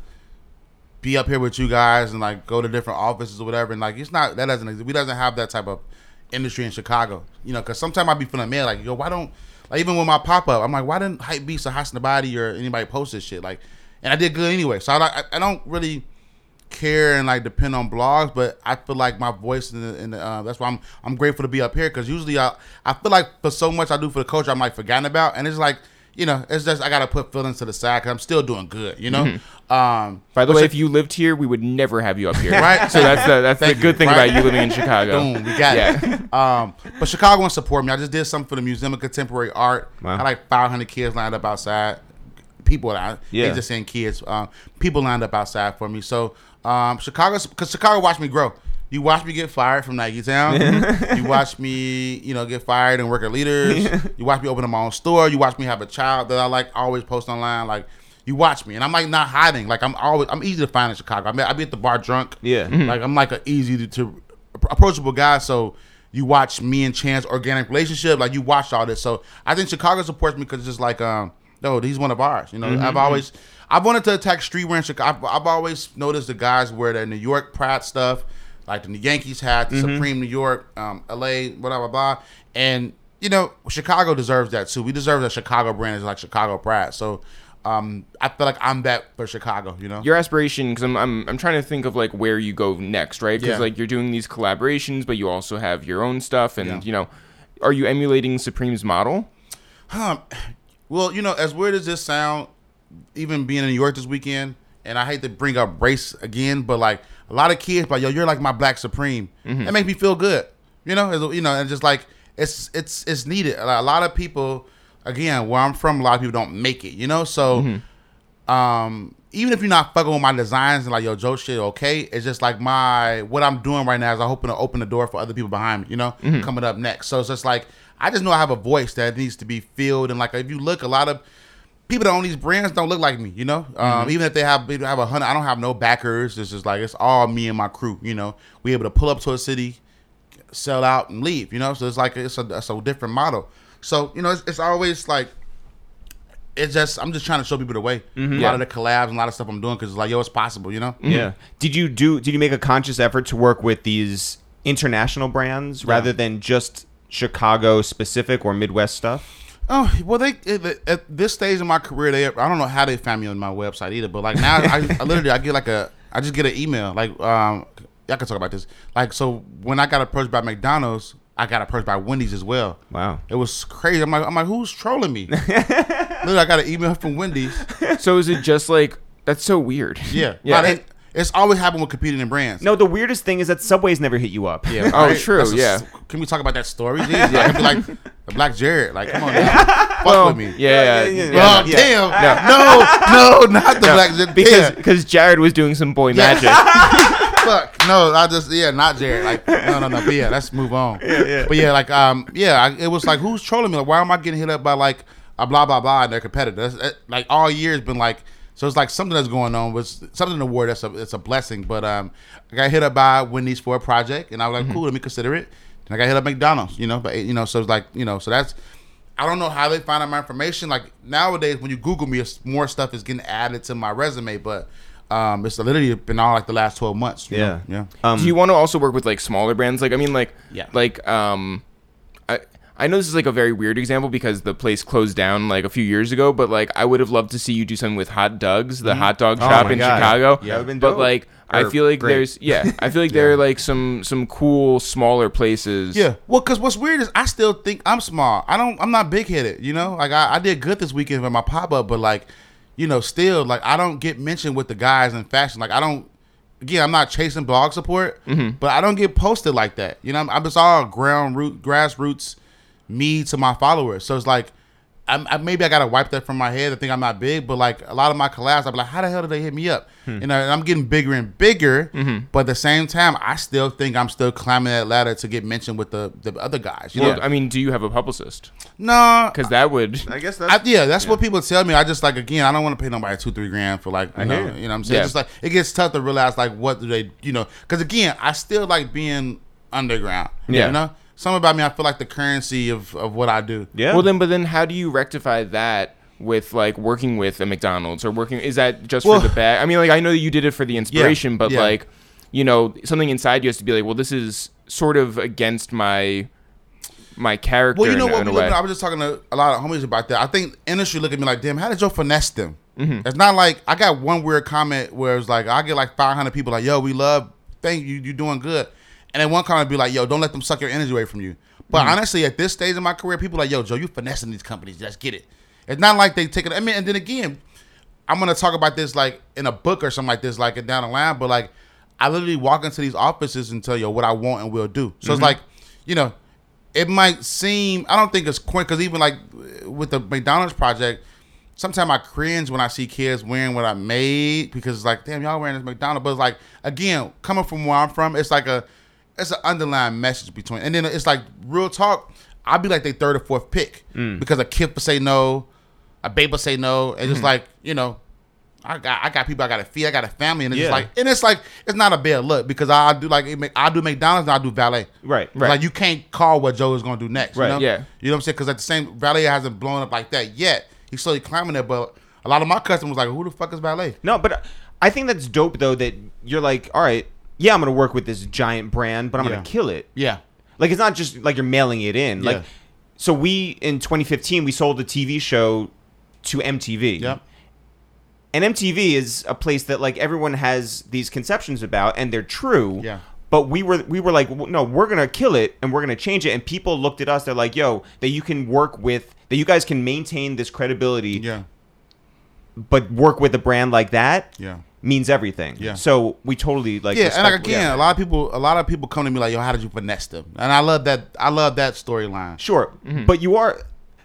be up here with you guys and like go to different offices or whatever. And like, we doesn't have that type of industry in Chicago. You know, because sometimes I be feeling mad, like, yo, why don't, like, even with my pop up, I'm like, why didn't Hype Beast or Hassan Abadi or anybody post this shit? Like, and I did good anyway. So I don't really care and like depend on blogs, but I feel like my voice in the that's why I'm grateful to be up here, because usually I feel like for so much I do for the culture, I'm like forgotten about, and it's like, you know, it's just I gotta put feelings to the side because I'm still doing good, you know. Mm-hmm. By the way, if you lived here, we would never have you up here, right? So that's the good thing about you living in Chicago. Boom, we got it. But Chicagoans support me. I just did something for the Museum of Contemporary Art. Wow. I had like 500 kids lined up outside. People, they just saying kids. People lined up outside for me. So because Chicago watched me grow. You watch me get fired from Nike Town. You watch me, you know, get fired and work at Leaders. You watch me open up my own store. You watch me have a child that I like always post online. Like, you watch me, and I'm like not hiding. Like, I'm easy to find in Chicago. I be at the bar drunk. Yeah. Like, I'm like an easy to approachable guy. So You watch me and Chan's organic relationship. Like, you watched all this. So I think Chicago supports me because it's just like, no, he's one of ours. You know, I've wanted to attack streetwear in Chicago. I've always noticed the guys wear their New York Pratt stuff, like the Yankees hat, the Supreme New York, LA, blah, blah. And, you know, Chicago deserves that too. We deserve that Chicago brand is like Chicago Pratt. So I feel like I'm that for Chicago, you know? Your aspiration, because I'm trying to think of like where you go next, right? Because like you're doing these collaborations, but you also have your own stuff, and you know, are you emulating Supreme's model? Well, you know, as weird as this sound, even being in New York this weekend, and I hate to bring up race again, but like a lot of kids, like, yo, you're like my Black Supreme. That makes me feel good, you know, and just like it's needed. A lot of people. Again, where I'm from, a lot of people don't make it, you know? So, even if you're not fucking with my designs and like, yo, Joe shit, okay, it's just like what I'm doing right now is I'm hoping to open the door for other people behind me, you know, coming up next. So it's just like, I just know I have a voice that needs to be filled. And like, if you look, a lot of people that own these brands don't look like me, you know? Even if they have 100, I don't have no backers. It's just like, it's all me and my crew, you know? We able to pull up to a city, sell out and leave, you know? So it's like, it's a different model. So, you know, it's always like, I'm just trying to show people the way. A lot of the collabs and a lot of stuff I'm doing because it's like, yo, it's possible, you know? Yeah. Did you make a conscious effort to work with these international brands rather than just Chicago specific or Midwest stuff? Oh, well, at this stage in my career, I don't know how they found me on my website either, but like now I just get an email. Like, I can talk about this. Like, so when I got approached by McDonald's, I got approached by Wendy's as well. Wow. It was crazy. I'm like, who's trolling me? Literally, I got an email from Wendy's. So is it just like, that's so weird. Yeah. Yeah. It's always happened with competing in brands. No, the weirdest thing is that Subway's never hit you up. Yeah. Oh, true. Yeah. Can we talk about that story? Dude? Yeah. I can be like, the Black Jared. Like, come on now. Fuck with me. Yeah. Oh, damn. No, not the Black Jared. Because Jared was doing some boy magic. Fuck. No, not Jared. Like, no. But yeah, let's move on. Yeah. But yeah, like, it was like, who's trolling me? Like, why am I getting hit up by like a blah, blah, blah and their competitors? Like, all year has been like, so it's like something that's going on with something in the war it's a blessing. But I got hit up by Wendy's for a project, and I was like, cool, let me consider it. And I got hit up McDonald's, you know, but you know, so it's like, you know, so that's, I don't know how they find out my information. Like nowadays, when you Google me, more stuff is getting added to my resume, but it's literally been all like the last 12 months. You know? Yeah. Do you want to also work with like smaller brands? Like, I mean, like, yeah. Like, I know this is like a very weird example because the place closed down like a few years ago, but like I would have loved to see you do something with Hot Doug's, the hot dog shop in Chicago. Yeah, but like I feel like there are like some cool smaller places. Yeah, well, because what's weird is I still think I'm small. I'm not big headed. You know, like I did good this weekend with my pop up, but like, you know, still like I don't get mentioned with the guys in fashion. Like I don't. Again, I'm not chasing blog support, but I don't get posted like that. You know, I'm just all grassroots. Me to my followers. So it's like maybe I gotta wipe that from my head. I think I'm not big, but like a lot of my collabs, I'll be like, how the hell did they hit me up? You know, and I'm getting bigger and bigger, but at the same time, I still think I'm still climbing that ladder to get mentioned with the other guys. You know? I mean, do you have a publicist? No, because that would. I guess that's that's what people tell me. I just like, again, I don't want to pay nobody $2-3 grand for like you know what I'm saying. Yeah. Just like it gets tough to realize like what do they, you know, because again, I still like being underground. Yeah. You know. Something about me, I feel like the currency of what I do. Yeah. Well, but then how do you rectify that with like working with a McDonald's or working? Is that just for the bag? I mean, like I know that you did it for the inspiration, but like, you know, something inside you has to be like, well, this is sort of against my character. Well, you know in a way. I was just talking to a lot of homies about that. I think industry look at me like, damn, how did you finesse them? It's not like I got one weird comment where it's like I get like 500 people like, yo, we love, thank you, you're doing good. And then one comment be like, yo, don't let them suck your energy away from you. But honestly, at this stage in my career, people are like, yo, Joe, you finessing these companies. Let's get it. It's not like they take it. I mean, and then again, I'm going to talk about this like in a book or something like this, like down the line. But like, I literally walk into these offices and tell you what I want and will do. So it's like, you know, it might seem, I don't think it's quick. Because even like with the McDonald's project, sometimes I cringe when I see kids wearing what I made. Because it's like, damn, y'all wearing this McDonald's. But it's like, again, coming from where I'm from, it's like it's an underlying message between, and then it's like real talk. I'll be like their third or fourth pick because a Kip will say no, a Babe will say no, and just like, you know, I got people I got to feed. I got a family, and it's Yeah. just like it's not a bad look because I do McDonald's and I do valet. Right. It's like you can't call what Joe is gonna do next. Right. You know? Yeah. You know what I'm saying? Because at the same valet hasn't blown up like that yet. He's slowly climbing there, but a lot of my customers like, who the fuck is valet? No, but I think that's dope though that you're like, all right, yeah, I'm gonna work with this giant brand, but I'm Yeah. gonna kill it. Yeah. Like it's not just like you're mailing it in. Yeah. Like so we in 2015 we sold a TV show to MTV. Yep. And MTV is a place that like everyone has these conceptions about and they're true. Yeah. But we were like, well, no, we're gonna kill it and we're gonna change it. And people looked at us. They're like, yo, that you can work with, that you guys can maintain this credibility, Yeah. but work with a brand like that Yeah. means everything. Yeah. So we totally like. Yeah, and like, respect- again, yeah. a lot of people come to me like, yo, how did you finesse them? And I love that storyline. Sure, but you are.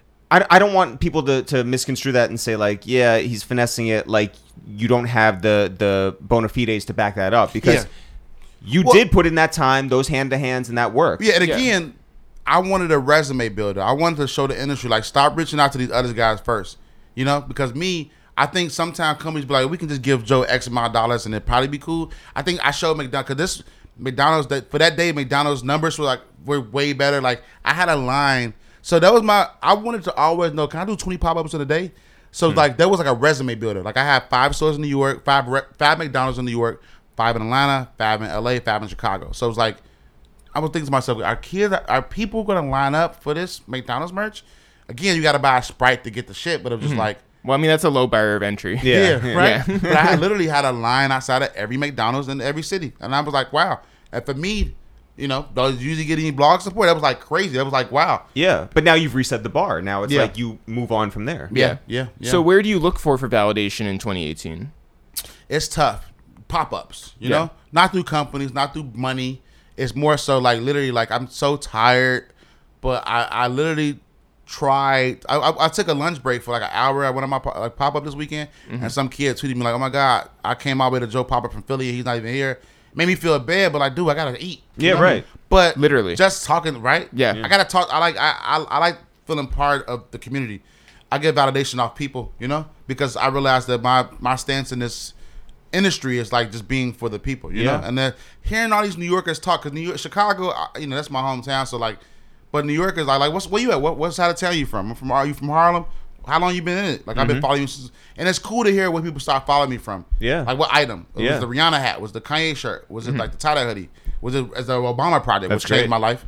I don't want people to misconstrue that and say like, yeah, he's finessing it. Like you don't have the bona fides to back that up because Yeah. you Well- did put in that time, those hand to hands, and that worked. Yeah, and again, I wanted a resume builder. I wanted to show the industry, like, stop reaching out to these other guys first. You know, because I think sometimes companies be like, we can just give Joe X amount of dollars and it'd probably be cool. I think I showed McDonald's, because for that day, McDonald's numbers were way better. Like, I had a line. So that was I wanted to always know, can I do 20 pop-ups in a day? So like, that was like a resume builder. Like, I had 5 stores in New York, 5 McDonald's in New York, 5 in Atlanta, 5 in LA, 5 in Chicago. So it was like, I was thinking to myself, are people going to line up for this McDonald's merch? Again, you got to buy a Sprite to get the shit, but it was just like, Well, I mean, that's a low barrier of entry. Yeah. right? Yeah. But I literally had a line outside of every McDonald's in every city. And I was like, wow. And for me, you know, those usually get any blog support. That was like crazy. That was like, wow. Yeah, but now you've reset the bar. Now it's Yeah. like you move on from there. Yeah. So where do you look for validation in 2018? It's tough. Pop-ups, you Yeah. know? Not through companies, not through money. It's more so like literally like I'm so tired, but I literally tried. I took a lunch break for like an hour. I went on my pop-up this weekend, and some kid tweeted me like, oh my God, I came all the way to Joe Pop-Up from Philly and he's not even here. Made me feel bad, but like, dude, I gotta eat. You Yeah, know? right. But Literally. just talking, right? Yeah. I gotta talk. I like feeling part of the community. I get validation off people, you know, because I realize that my stance in this industry is like just being for the people, you Yeah. know. And then hearing all these New Yorkers talk, because Chicago, you know, that's my hometown. So like, but New Yorkers like, where you at? What side of town you from? Are you from Harlem? How long you been in it? Like I've been following you since, and it's cool to hear where people start following me from. Yeah. Like what item? Was Yeah. the Rihanna hat? Was the Kanye shirt? Was it like the tie-dye hoodie? Was it as the Obama project, That's which changed great. my life?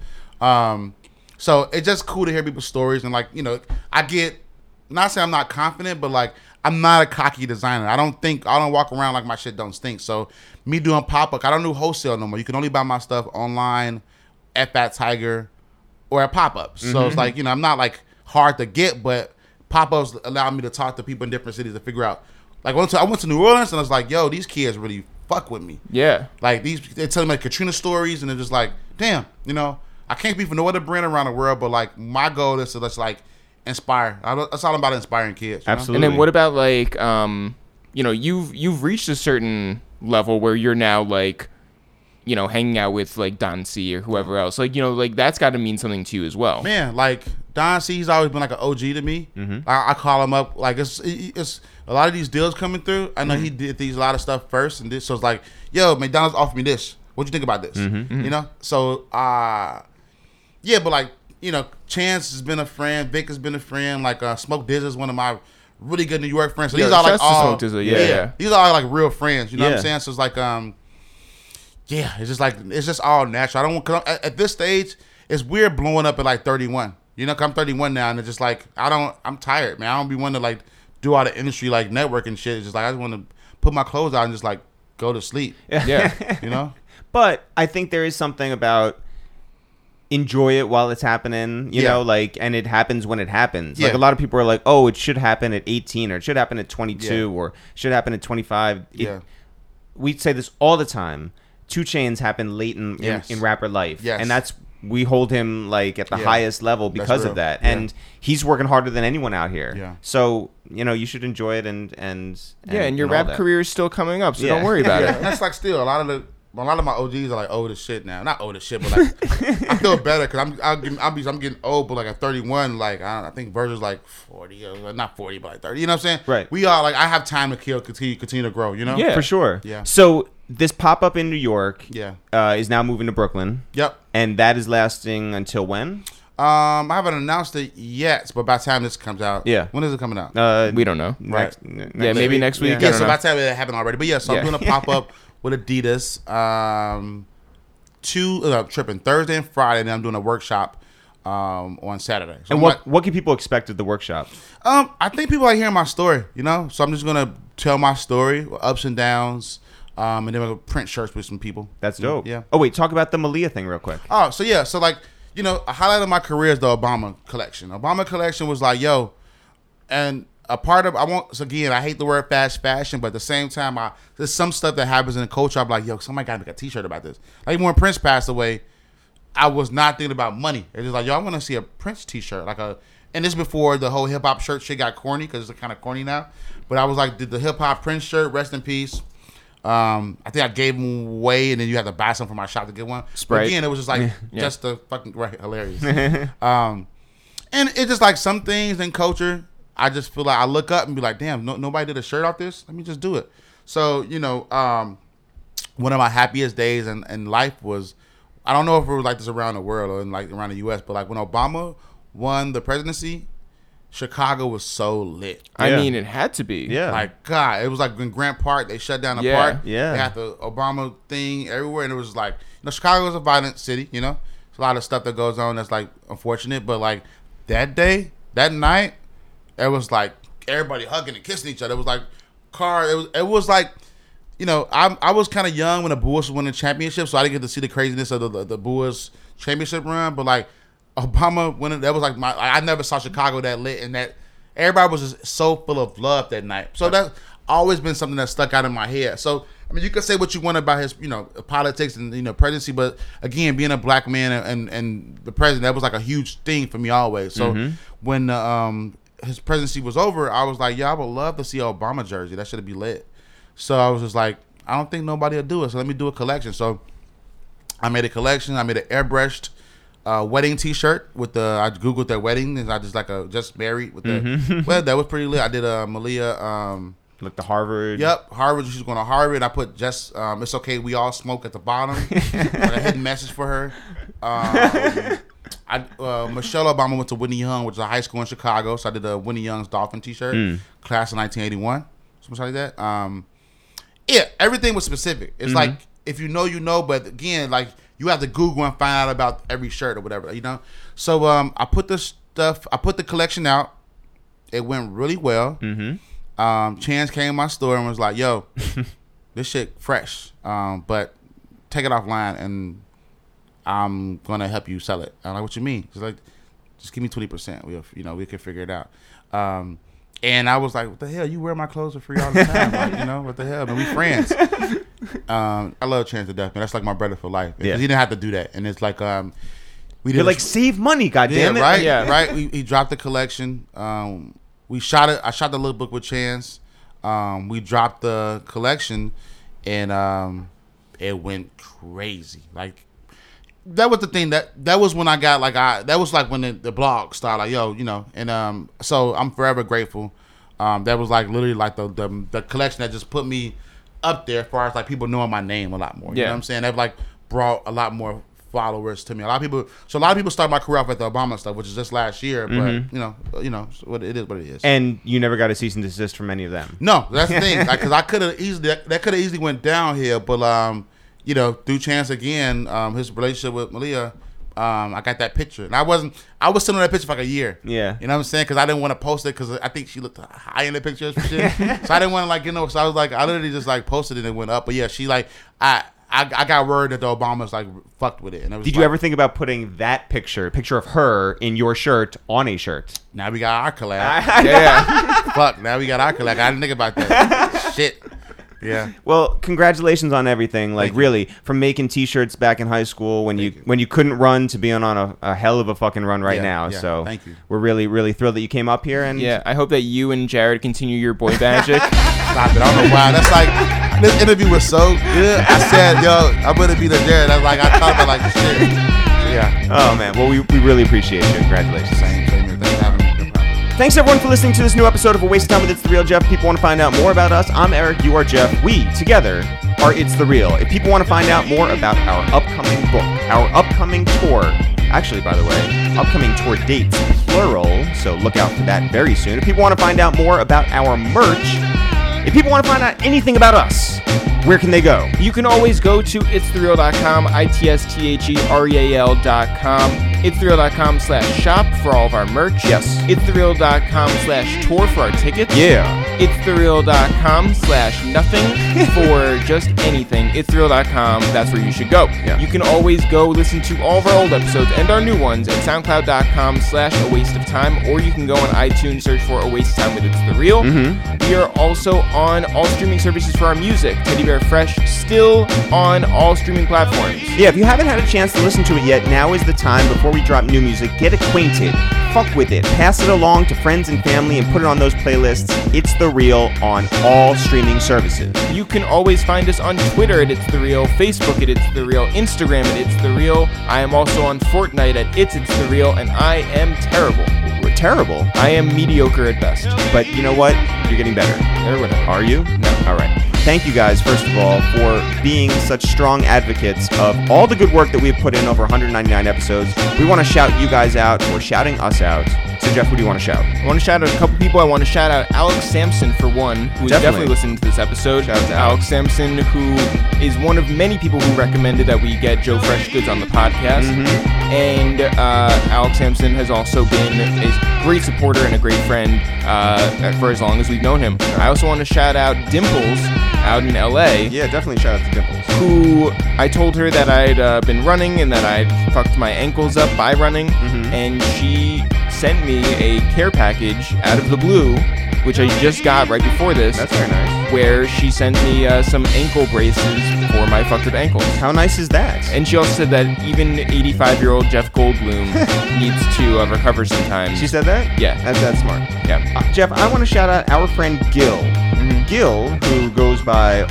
So it's just cool to hear people's stories and like, you know, I get, not saying I'm not confident, but like I'm not a cocky designer. I don't walk around like my shit don't stink. So me doing pop-up, I don't do wholesale no more. You can only buy my stuff online at Fat Tiger or at pop-ups. So it's like, you know, I'm not like hard to get, but pop-ups allow me to talk to people in different cities to figure out. Like I went to New Orleans and I was like, yo, these kids really fuck with me. Yeah. Like they're telling me like Katrina stories and they're just like, damn, you know, I can't be for no other brand around the world, but like my goal is to just like inspire. That's all about inspiring kids. You know? Absolutely. And then what about like, you know, you've reached a certain level where you're now like, you know, hanging out with like Don C or whoever else. Like, you know, like that's got to mean something to you as well. Man, like Don C, he's always been like an OG to me. I call him up. Like it's a lot of these deals coming through. I know he did a lot of stuff first, and this, so it's like, yo, McDonald's offered me this. What you think about this? You know. So yeah, but like, you know, Chance has been a friend. Vic has been a friend. Like Smoke Dizzle is one of my really good New York friends. So Yeah, these are like shouts to all Smoke Dizzle, yeah. These are like real friends. You know what Yeah. I'm saying? So it's like yeah, it's just all natural. I don't want, cause at this stage, it's weird blowing up at like 31. You know, 'cause I'm 31 now, and it's just like I'm tired, man. I don't be wanting to like do all the industry like networking shit. It's just like I just want to put my clothes on and just like go to sleep. Yeah. You know? But I think there is something about enjoy it while it's happening, you Yeah. know, like, and it happens when it happens. Like Yeah. a lot of people are like, oh, it should happen at 18 or it should happen at 22 Yeah. or it should happen at 25. Yeah. We say this all the time. 2 Chainz happen late in Yes. rapper life. Yes. And that's, we hold him like at the Yeah. highest level That's because real. of that. Yeah. And he's working harder than anyone out here. Yeah. So, you know, you should enjoy it and Yeah, and your all rap that. career is still coming up, so Yeah. don't worry about Yeah, it. and that's like still a lot of the a lot of my OGs are like old as shit now. Not old as shit, but like I feel better because I'm getting old. But like at 31, like I think Virgil's like 40, or not 40, but like 30. You know what I'm saying? Right. We are like I have time to kill, continue to grow. You know? Yeah. For sure. Yeah. So this pop-up in New York Yeah. is now moving to Brooklyn. Yep. And that is lasting until when? I haven't announced it yet, but by the time this comes out, Yeah. When is it coming out? We don't know. Right. Yeah, maybe next week. I Yeah, don't so know. by the time it happened already. But yeah, so Yeah. I'm doing a pop up with Adidas. Tripping Thursday and Friday, and then I'm doing a workshop on Saturday. So And I'm like, what can people expect at the workshop? I think people like hearing my story, you know. So I'm just gonna tell my story, ups and downs, and then we'll print shirts with some people. That's dope. Yeah. Oh wait, talk about the Malia thing real quick. Oh, so yeah, so like, you know, a highlight of my career is the Obama collection. Obama collection was like, yo, and a part of I hate the word fast fashion, but at the same time, there's some stuff that happens in the culture. I'm like, yo, somebody got to make a T-shirt about this. Like even when Prince passed away, I was not thinking about money. It's just like, yo, I want to see a Prince T-shirt, and this before the whole hip hop shirt shit got corny because it's kind of corny now. But I was like, did the hip hop Prince shirt, rest in peace. I think I gave them away, and then you had to buy some from my shop to get one. Sprite. But again, it was just like just the fucking hilarious. And it's just like some things in culture. I just feel like I look up and be like, damn, nobody did a shirt off this. Let me just do it. So you know, one of my happiest days in life was, I don't know if it was like this around the world or in like around the U.S., but like when Obama won the presidency, Chicago was so lit. I Yeah. mean, it had to be. Yeah. Like, God, it was like when Grant Park, they shut down the Yeah, park. yeah. They had the Obama thing everywhere. And it was like, you know, Chicago is a violent city, you know. There's a lot of stuff that goes on that's like unfortunate. But like that day, that night, it was like everybody hugging and kissing each other. It was like it was like, you know, I was kind of young when the Bulls won the championship, so I didn't get to see the craziness of the Bulls championship run. But like Obama winning, that was like I never saw Chicago that lit, and that everybody was just so full of love that night. So that's always been something that stuck out in my head. So I mean, you can say what you want about his, you know, politics and, you know, presidency, but again, being a black man and the president, that was like a huge thing for me always. So when his presidency was over, I was like, yeah, I would love to see an Obama jersey. That should be lit. So I was just like, I don't think nobody will do it, so let me do a collection. So I made a collection. I made an airbrushed wedding T-shirt with I googled their wedding, and I just just married with the. Well, that was pretty lit. I did a Malia. Like the Harvard. Yep, Harvard. She's going to Harvard. I put just it's okay. We all smoke at the bottom. Like a hidden message for her. Michelle Obama went to Whitney Young, which is a high school in Chicago. So I did a Whitney Young's Dolphin T-shirt, class of 1981, something like that. Yeah, everything was specific. It's like if you know, you know. But again, like you have to Google and find out about every shirt or whatever, you know. So I put the collection out. It went really well. Chance came to my store and was like, yo, this shit fresh, but take it offline and I'm gonna help you sell it. I'm like, what you mean? She's like, just give me 20%. We can figure it out. And I was like, what the hell? You wear my clothes for free all the time. Like, you know, what the hell? Man, we friends. I love Chance to death, man. That's like my brother for life. Yeah. He didn't have to do that. And it's like, we did You're like, save money, goddamn it. right? Yeah. Right. He dropped the collection. We shot it. I shot the lookbook with Chance. We dropped the collection, and it went crazy. Like that was the thing that was when I got that was like when the blog started. Like, yo, you know, and so I'm forever grateful. That was like literally like the collection that just put me up there as far as like people knowing my name a lot more. You know what I'm saying? They've like brought a lot more followers to me. A lot of people started my career off at the Obama stuff, which is just last year. But you know, what it is, what it is. And you never got a cease and desist from any of them. No, that's the thing. Because I could have easily went downhill, but you know, through Chance again, his relationship with Malia, I got that picture, and I was sitting on that picture for like a year. Yeah, you know what I'm saying? Because I didn't want to post it because I think she looked high in the pictures for shit. So I didn't want to so I was like, I literally just like posted it and it went up. But yeah, she like I got word that the Obamas like fucked with it. And it was Did you ever think about putting that picture of her in your shirt on a shirt? Now we got our collab. Yeah. Fuck, now we got our collab. I didn't think about that. Shit. Yeah. Well, congratulations on everything. Like, Thank you. really, from making T-shirts back in high school when you couldn't run to being on a hell of a fucking run right Yeah, now. yeah. So Thank you. We're really, really thrilled that you came up here. And Yeah, I hope that you and Jared continue your boy magic. Stop it. I don't know why. That's like This interview was so good. I said, yo, I'm gonna be the Jared. I was like, I thought about like shit. Yeah. Oh man, well we really appreciate you. Congratulations. Same here. Thanks for having me. No problem. Thanks everyone for listening to this new episode of A Waste of Time with It's the Real Jeff. People want to find out more about us. I'm Eric. You are Jeff. We together are It's the Real. If people want to find out more about our upcoming book, our upcoming tour. Actually, by the way, upcoming tour dates, plural, so look out for that very soon. If people want to find out more about our merch, if people want to find out anything about us, where can they go? You can always go to itsthereal.com, ITSTHEREAL.com, itsthereal.com/shop for all of our merch. Yes. itsthereal.com/tour for our tickets. Yeah. itsthereal.com/nothing for just anything. itsthereal.com, that's where you should go. Yeah. You can always go listen to all of our old episodes and our new ones at soundcloud.com/awasteoftime, or you can go on iTunes, search for A Waste of Time with It's the Real. We are also on all streaming services for our music. Teddy Bear Fresh, still on all streaming platforms. Yeah, if you haven't had a chance to listen to it yet, now is the time before we drop new music. Get acquainted. Fuck with it. Pass it along to friends and family and put it on those playlists. It's The Real on all streaming services. You can always find us on Twitter at It's The Real, Facebook at It's The Real, Instagram at It's The Real. I am also on Fortnite at It's The Real, and I am terrible. We're terrible. I am mediocre at best. But you know what? You're getting better. Or whatever. Are you? No. All right. Thank you guys, first of all, for being such strong advocates of all the good work that we've put in over 199 episodes. We want to shout you guys out for shouting us out. So, Jeff, who do you want to shout? I want to shout out a couple people. I want to shout out Alex Sampson, for one, who is definitely listening to this episode. Shout out to Alex Sampson, who is one of many people who recommended that we get Joe Fresh Goods on the podcast. And Alex Sampson has also been a great supporter and a great friend for as long as we've known him. I also want to shout out Dimples out in LA. Yeah, definitely shout out to Dimples. Who I told her that I'd been running and that I'd fucked my ankles up by running, and she sent me a care package out of the blue, which I just got right before this. That's very nice. Where she sent me some ankle braces for my fucked up ankles. How nice is that? And she also said that even 85-year-old Jeff Goldblum needs to recover sometimes. She said that? Yeah. That's smart. Yeah. Jeff, I want to shout out our friend Gil. Gil, who goes by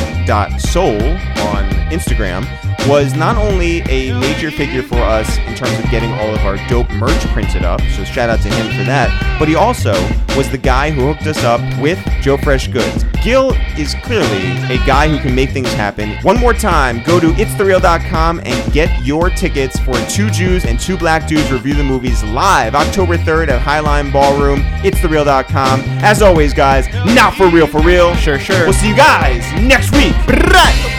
old.soul on Instagram, was not only a major figure for us in terms of getting all of our dope merch printed up, so shout out to him for that, but he also was the guy who hooked us up with Joe Fresh Goods. Gil is clearly a guy who can make things happen. One more time, go to itsthereal.com and get your tickets for Two Jews and Two Black Dudes Review the Movies live October 3rd at Highline Ballroom. Itsthereal.com. As always, guys, not for real, for real. Sure. We'll see you guys next week. Right.